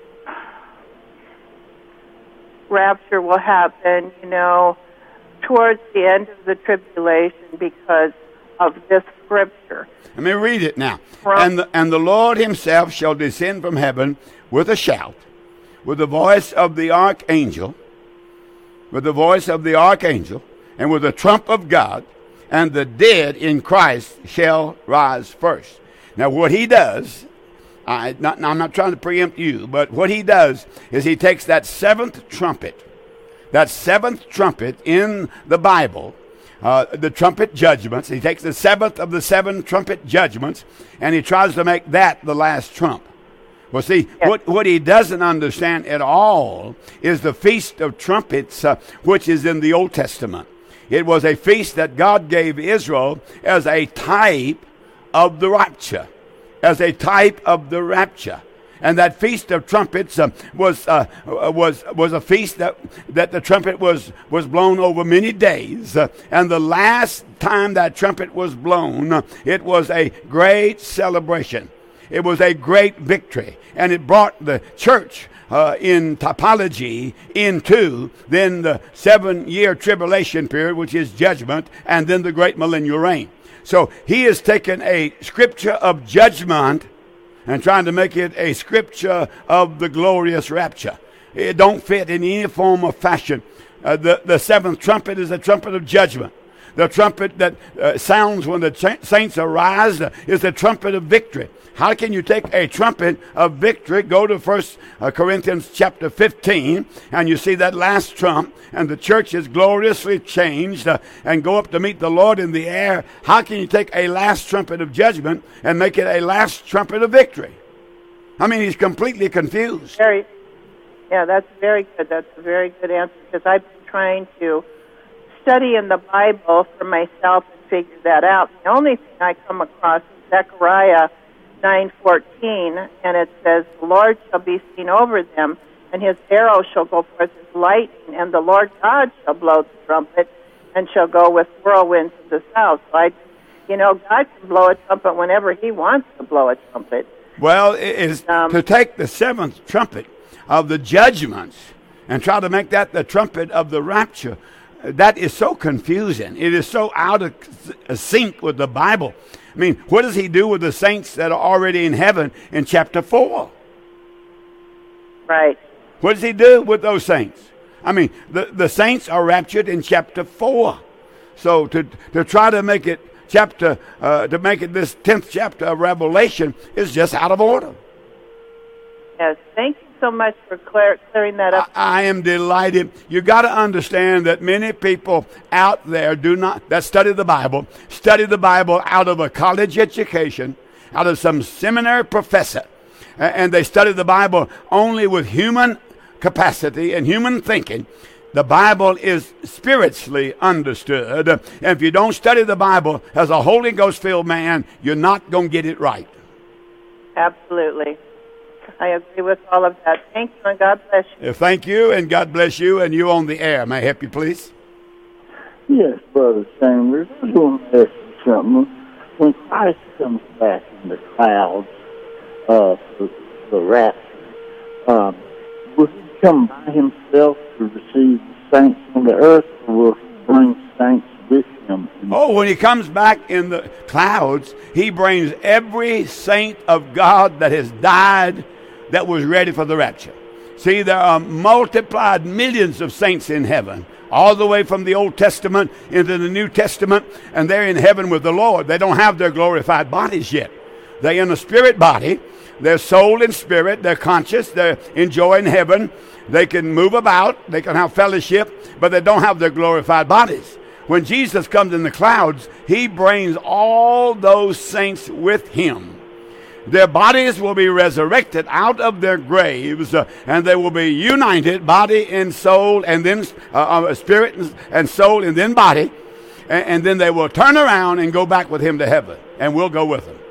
rapture will happen, you know, towards the end of the tribulation because of this scripture. Let me read it now. From, and, the, and the Lord himself shall descend from heaven with a shout, with the voice of the archangel, with the voice of the archangel, and with the trump of God, and the dead in Christ shall rise first. Now what he does, I, not, I'm not trying to preempt you, but what he does is he takes that seventh trumpet, that seventh trumpet in the Bible, uh, the trumpet judgments. He takes the seventh of the seven trumpet judgments, and he tries to make that the last trump. Well, see, yes. what, what he doesn't understand at all is the Feast of Trumpets, uh, which is in the Old Testament. It was a feast that God gave Israel as a type of the rapture, as a type of the rapture. And that Feast of Trumpets uh, was uh, was was a feast that that the trumpet was was blown over many days. Uh, and the last time that trumpet was blown, uh, it was a great celebration. It was a great victory, and it brought the church uh, in typology into then the seven-year tribulation period, which is judgment, and then the great millennial reign. So he has taken a scripture of judgment and trying to make it a scripture of the glorious rapture. It don't fit in any form or fashion. Uh, the, the seventh trumpet is a trumpet of judgment. The trumpet that uh, sounds when the ch- saints arise uh, is the trumpet of victory. How can you take a trumpet of victory, go to First Corinthians chapter fifteen, and you see that last trump, and the church is gloriously changed, uh, and go up to meet the Lord in the air? How can you take a last trumpet of judgment and make it a last trumpet of victory? I mean, he's completely confused. Very, yeah, that's very good. That's a very good answer, because I've been trying to study in the Bible for myself and figure that out. The only thing I come across is Zechariah nine fourteen, and it says, "The Lord shall be seen over them, and his arrow shall go forth as lightning, and the Lord God shall blow the trumpet, and shall go with whirlwinds to the south." So I, you know, God can blow a trumpet whenever he wants to blow a trumpet. Well, it is Um, to take the seventh trumpet of the judgments and try to make that the trumpet of the rapture. That is so confusing. It is so out of sync with the Bible. I mean, what does he do with the saints that are already in heaven in chapter four? Right. What does he do with those saints? I mean, the, the saints are raptured in chapter four. So to to try to make it chapter, uh, to make it this tenth chapter of Revelation is just out of order. Yes. Thank you so much for clear, clearing that up. I, I am delighted. You got to understand that many people out there do not, that study the Bible, study the Bible out of a college education, out of some seminary professor, and they study the Bible only with human capacity and human thinking. The Bible is spiritually understood. And if you don't study the Bible as a Holy Ghost-filled man, you're not going to get it right. Absolutely. I agree with all of that. Thank you, and God bless you. Uh, Thank you, and God bless you, and you on the air. May I help you, please? Yes, Brother Chambers. I want to ask you something. When Christ comes back in the clouds uh, for the rapture, um, will he come by himself to receive the saints on the earth, or will he bring saints with him? Oh, when he comes back in the clouds, he brings every saint of God that has died that was ready for the rapture. See, there are multiplied millions of saints in heaven, all the way from the Old Testament into the New Testament, and they're in heaven with the Lord. They don't have their glorified bodies yet. They're in a spirit body. They're soul and spirit. They're conscious. They're enjoying heaven. They can move about. They can have fellowship, but they don't have their glorified bodies. When Jesus comes in the clouds, he brings all those saints with him. Their bodies will be resurrected out of their graves, uh, and they will be united, body and soul, and then uh, uh, spirit and soul, and then body, and, and then they will turn around and go back with him to heaven, and we'll go with them.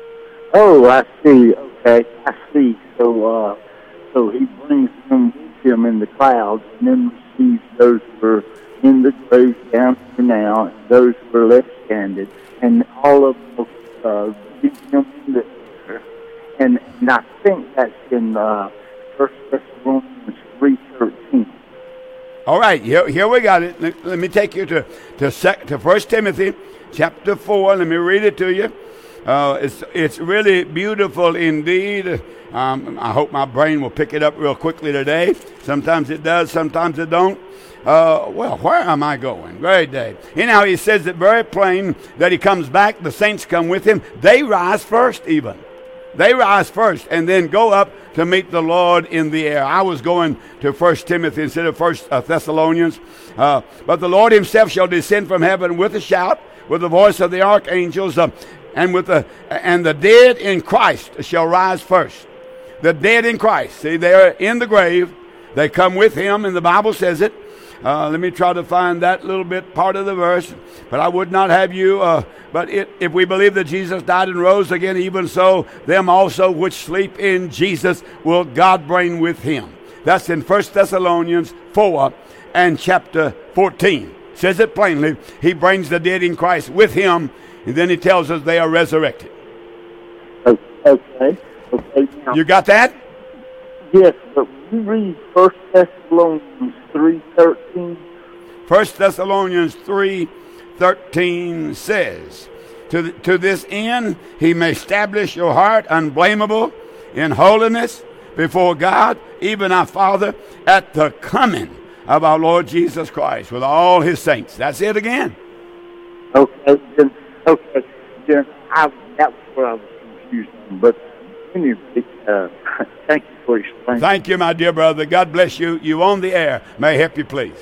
Oh, I see. Okay, I see. So, uh, so he brings them with him in the clouds, and then receives those who are in the grave down to now, and those who are left standing, and all of them uh, leave him in the And, and I think that's in uh, First Thessalonians three thirteen. All right, here, here we got it. Let, let me take you to to, sec, to First Timothy chapter four. Let me read it to you. Uh, it's it's really beautiful indeed. Um, I hope my brain will pick it up real quickly today. Sometimes it does, sometimes it don't. Uh, well, where am I going? Great day. Anyhow, he says it very plain that he comes back. The saints come with him. They rise first even. They rise first and then go up to meet the Lord in the air. I was going to First Timothy instead of First Thessalonians. Uh, but the Lord himself shall descend from heaven with a shout, with the voice of the archangels, uh, and with the and the dead in Christ shall rise first. The dead in Christ. See, they're in the grave. They come with him, and the Bible says it. Uh, let me try to find that little bit part of the verse. But I would not have you, uh, but it, if we believe that Jesus died and rose again, even so, them also which sleep in Jesus will God bring with him. That's in First Thessalonians four and chapter fourteen. Says it plainly. He brings the dead in Christ with him, and then he tells us they are resurrected. Okay. Okay. Now, you got that? Yes, but when you read First Thessalonians three thirteen. First Thessalonians three thirteen says, to, th- to this end he may establish your heart unblameable in holiness before God, even our Father, at the coming of our Lord Jesus Christ with all his saints. That's it again. Okay, then, okay, then I, that was where I was confused. But anyway, uh, thank you for explaining. Thank you, my dear brother. God bless you. You on the air. May I help you, please?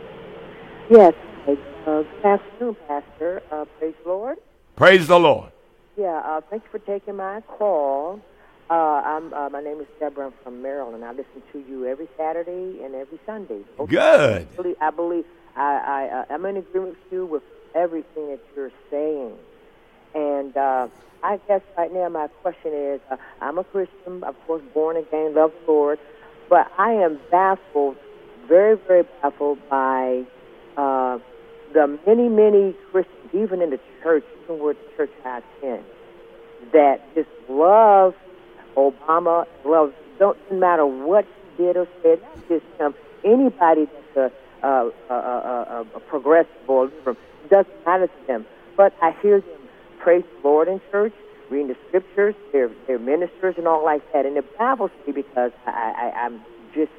Yes. Uh, good afternoon, Pastor. Uh, praise the Lord. Praise the Lord. Yeah, uh, thank you for taking my call. Uh, I'm, uh, my name is Deborah. I'm from Maryland. I listen to you every Saturday and every Sunday. Okay. Good. I believe, I believe I, I, uh, I'm in agreement with you with everything that you're saying. And uh, I guess right now my question is, uh, I'm a Christian, of course, born again, love the Lord, but I am baffled, very, very baffled by uh, the many, many Christians, even in the church, even with the church I attend, that just love Obama, love, don't matter what he did or said, not just him, anybody that's a, a, a, a, a progressive or liberal, it doesn't matter to them. But I hear them praise the Lord in church, reading the scriptures, they're, they're ministers and all like that. And it baffles me because I, I, I'm just,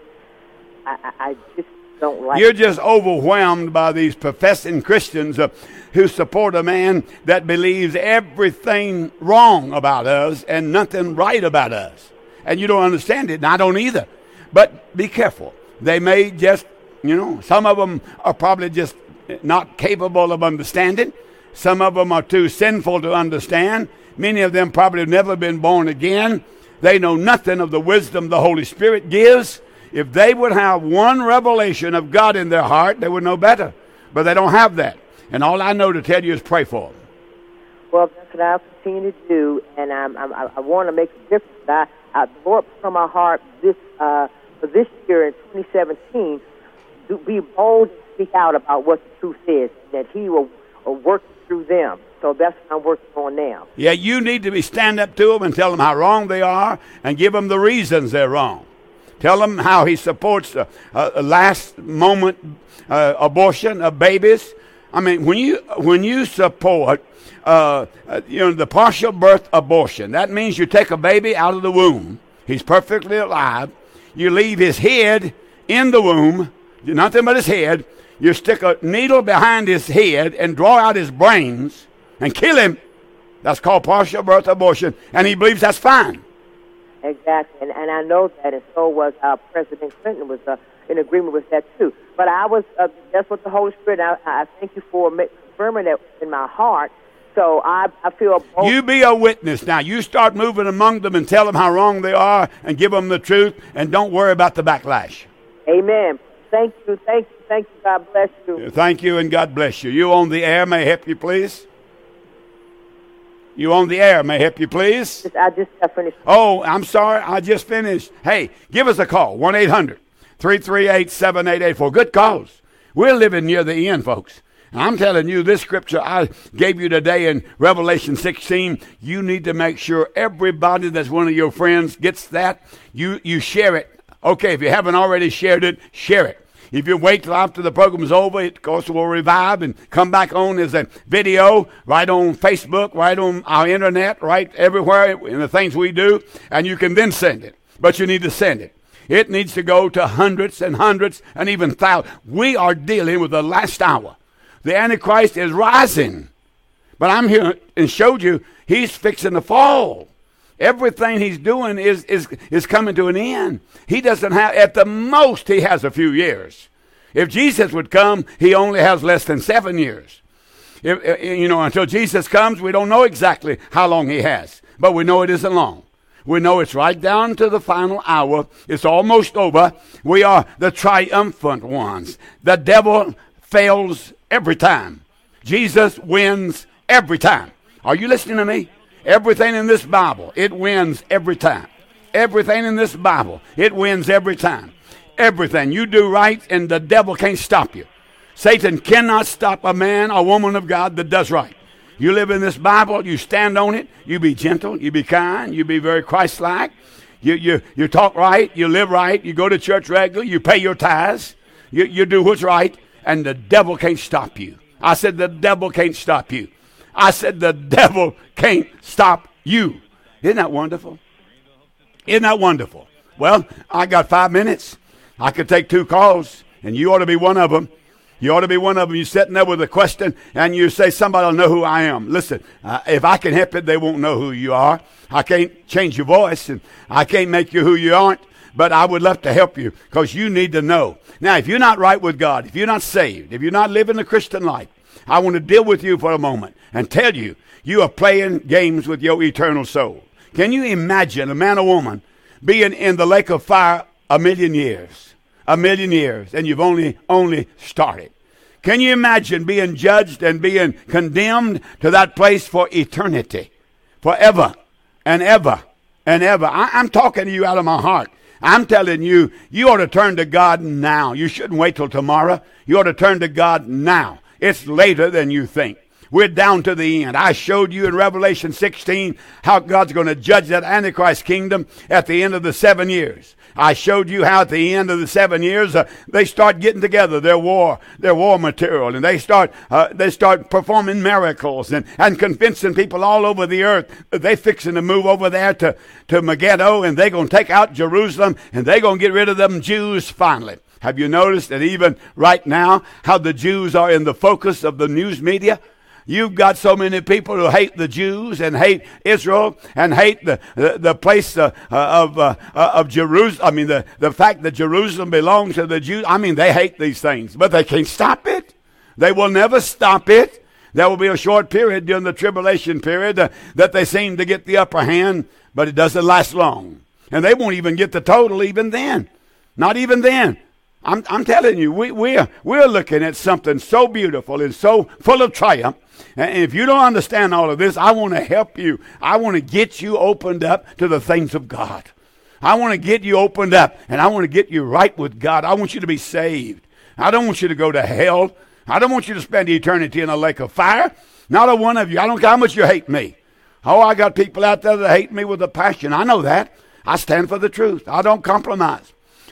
I, I just don't like You're just overwhelmed by these professing Christians uh, who support a man that believes everything wrong about us and nothing right about us. And you don't understand it, and I don't either. But be careful. They may just, you know, some of them are probably just not capable of understanding. Some of them are too sinful to understand. Many of them probably have never been born again. They know nothing of the wisdom the Holy Spirit gives. If they would have one revelation of God in their heart, they would know better. But they don't have that. And all I know to tell you is pray for them. Well, that's what I'll continue to do, and I'm, I'm, I want to make a difference. I, I, the Lord put on my heart this uh, for this year in twenty seventeen to be bold and speak out about what the truth is, that He will, will work through them. So that's what I'm working on now. Yeah, you need to be stand up to them and tell them how wrong they are and give them the reasons they're wrong. Tell them how he supports a, a last moment uh, abortion of babies. I mean, when you when you support uh, uh, you know the partial birth abortion, that means you take a baby out of the womb. He's perfectly alive. You leave his head in the womb, nothing but his head. You stick a needle behind his head and draw out his brains and kill him. That's called partial birth abortion, and he believes that's fine. Exactly, and, and I know that, and so was uh, President Clinton was uh, in agreement with that too. But I was, uh, that's what the Holy Spirit, I, I thank you for confirming that in my heart. So I, I feel both. You be a witness now. You start moving among them and tell them how wrong they are and give them the truth, and don't worry about the backlash. Amen. Thank you, thank you, thank you. God bless you. Thank you, and God bless you. You on the air, may I help you, please? You on the air, may I help you, please? I just got finished. Oh, I'm sorry, I just finished. Hey, give us a call, one eight hundred three three eight seven eight eight four. Good calls. We're living near the end, folks. And I'm telling you, this scripture I gave you today in Revelation sixteen, you need to make sure everybody that's one of your friends gets that. You, you share it. Okay, if you haven't already shared it, share it. If you wait till after the program is over, it of course will revive and come back on as a video, right on Facebook, right on our internet, right everywhere in the things we do, and you can then send it. But you need to send it. It needs to go to hundreds and hundreds and even thousands. We are dealing with the last hour. The Antichrist is rising. But I'm here and showed you he's fixing to fall. Everything he's doing is, is, is coming to an end. He doesn't have, at the most, he has a few years. If Jesus would come, he only has less than seven years. If, you know, until Jesus comes, we don't know exactly how long he has. But we know it isn't long. We know it's right down to the final hour. It's almost over. We are the triumphant ones. The devil fails every time. Jesus wins every time. Are you listening to me? Everything in this Bible, it wins every time. Everything in this Bible, it wins every time. Everything. You do right and the devil can't stop you. Satan cannot stop a man or woman of God that does right. You live in this Bible, you stand on it, you be gentle, you be kind, you be very Christ-like. You, you, you talk right, you live right, you go to church regularly, you pay your tithes, you, you do what's right, and the devil can't stop you. I said the devil can't stop you. I said the devil can't stop you. Isn't that wonderful? Isn't that wonderful? Well, I got five minutes. I could take two calls, and you ought to be one of them. You ought to be one of them. You're sitting there with a question, and you say, somebody will know who I am. Listen, uh, if I can help it, they won't know who you are. I can't change your voice, and I can't make you who you aren't, but I would love to help you because you need to know. Now, if you're not right with God, if you're not saved, if you're not living the Christian life, I want to deal with you for a moment and tell you, you are playing games with your eternal soul. Can you imagine a man or woman being in the lake of fire a million years? A million years, and you've only, only started. Can you imagine being judged and being condemned to that place for eternity? Forever and ever and ever. I, I'm talking to you out of my heart. I'm telling you, you ought to turn to God now. You shouldn't wait till tomorrow. You ought to turn to God now. It's later than you think. We're down to the end. I showed you in Revelation sixteen how God's going to judge that Antichrist kingdom at the end of the seven years. I showed you how at the end of the seven years uh, they start getting together their war, their war material, and they start uh, they start performing miracles and, and convincing people all over the earth that they fixing to move over there to, to Megiddo, and they're going to take out Jerusalem, and they're going to get rid of them Jews finally. Have you noticed that even right now how the Jews are in the focus of the news media? You've got so many people who hate the Jews and hate Israel and hate the the, the place uh, of uh, of Jerusalem. I mean, the, the fact that Jerusalem belongs to the Jews. I mean, they hate these things, but they can't stop it. They will never stop it. There will be a short period during the tribulation period uh, that they seem to get the upper hand, but it doesn't last long. And they won't even get the total even then. Not even then. I'm, I'm telling you, we, we're, we're looking at something so beautiful and so full of triumph. And if you don't understand all of this, I want to help you. I want to get you opened up to the things of God. I want to get you opened up, and I want to get you right with God. I want you to be saved. I don't want you to go to hell. I don't want you to spend eternity in a lake of fire. Not a one of you. I don't care how much you hate me. Oh, I got people out there that hate me with a passion. I know that. I stand for the truth. I don't compromise.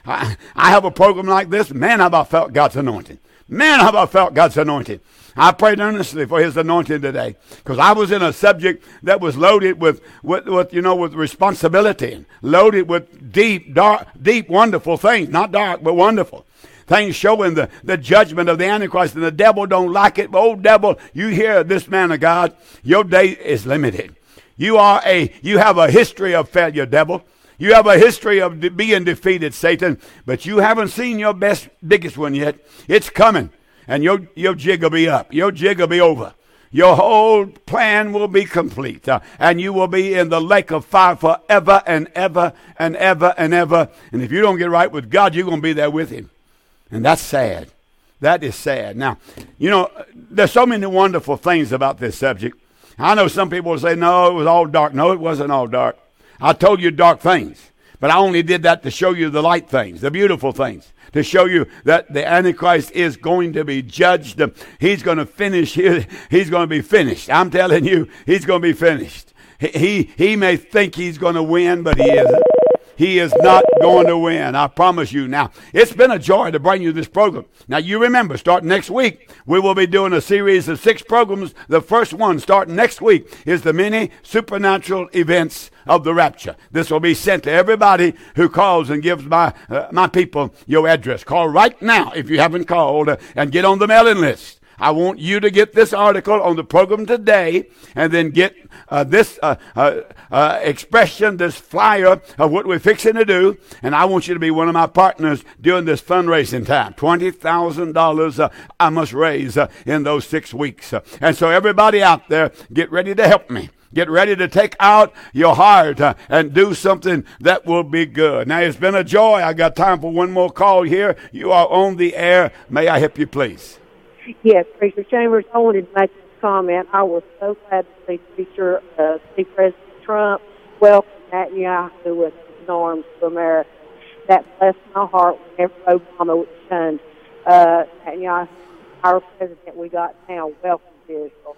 I, I have a program like this. Man, have I felt God's anointing. Man, have I felt God's anointing. I prayed earnestly for his anointing today because I was in a subject that was loaded with, with, with, you know, with responsibility and loaded with deep, dark, deep, wonderful things. Not dark, but wonderful. Things showing the, the judgment of the Antichrist, and the devil don't like it. But, oh, devil, you hear this man of God, your day is limited. You are a, you have a history of failure, devil. You have a history of de- being defeated, Satan, but you haven't seen your best, biggest one yet. It's coming, and your, your jig will be up. Your jig will be over. Your whole plan will be complete, uh, and you will be in the lake of fire forever and ever and ever and ever. And if you don't get right with God, you're going to be there with him. And that's sad. That is sad. Now, you know, there's so many wonderful things about this subject. I know some people will say, no, it was all dark. No, it wasn't all dark. I told you dark things, but I only did that to show you the light things, the beautiful things, to show you that the Antichrist is going to be judged. He's going to finish. His, he's going to be finished. I'm telling you, he's going to be finished. He, he, he may think he's going to win, but he isn't. He is not going to win. I promise you. Now, it's been a joy to bring you this program. Now, you remember, starting next week, we will be doing a series of six programs. The first one, starting next week, is the many supernatural events of the rapture. This will be sent to everybody who calls and gives my uh, my people your address. Call right now if you haven't called uh, and get on the mailing list. I want you to get this article on the program today and then get uh, this uh, uh, uh, expression, this flyer of what we're fixing to do. And I want you to be one of my partners during this fundraising time. twenty thousand dollars uh, I must raise uh, in those six weeks. Uh, and so everybody out there, get ready to help me. Get ready to take out your heart uh, and do something that will be good. Now, it's been a joy. I got time for one more call here. You are on the air. May I help you, please? Yes, Preacher Chambers, I wanted to make this comment. I was so glad to see Preacher, uh, see President Trump welcome Netanyahu with his arms to America. That blessed my heart whenever Obama was shunned. Uh, Netanyahu, our president we got now, welcomes Israel.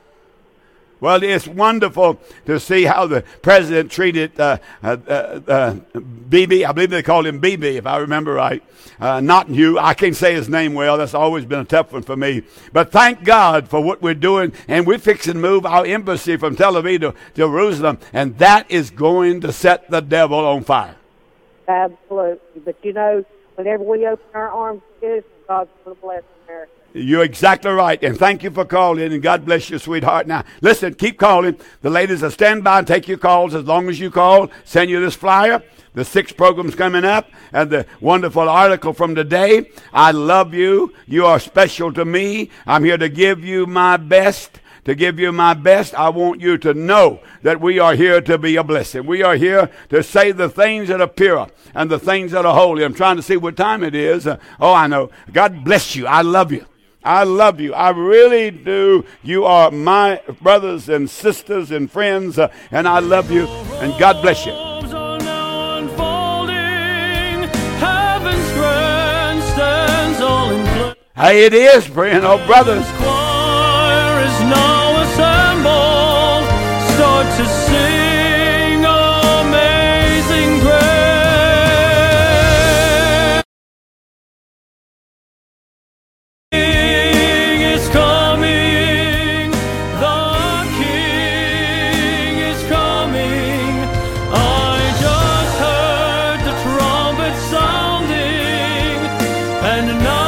Well, it's wonderful to see how the president treated uh, uh, uh, Bibi. I believe they called him Bibi, if I remember right. Uh, not you. I can't say his name well. That's always been a tough one for me. But thank God for what we're doing. And we're fixing to move our embassy from Tel Aviv to Jerusalem. And that is going to set the devil on fire. Absolutely. But, you know, whenever we open our arms to Israel, God's going to bless America. You're exactly right. And thank you for calling. And God bless you, sweetheart. Now, listen, keep calling. The ladies will stand by and take your calls as long as you call. Send you this flyer. The six programs coming up and the wonderful article from today. I love you. You are special to me. I'm here to give you my best. To give you my best, I want you to know that we are here to be a blessing. We are here to say the things that are pure and the things that are holy. I'm trying to see what time it is. Uh, oh, I know. God bless you. I love you. I love you. I really do. You are my brothers and sisters and friends, uh, and I love you, and God bless you. Hey, it is, friend. Oh, brothers. Choir is now assembled. Start to sing Amazing Grace. King is coming. The King is coming. I just heard the trumpet sounding, and now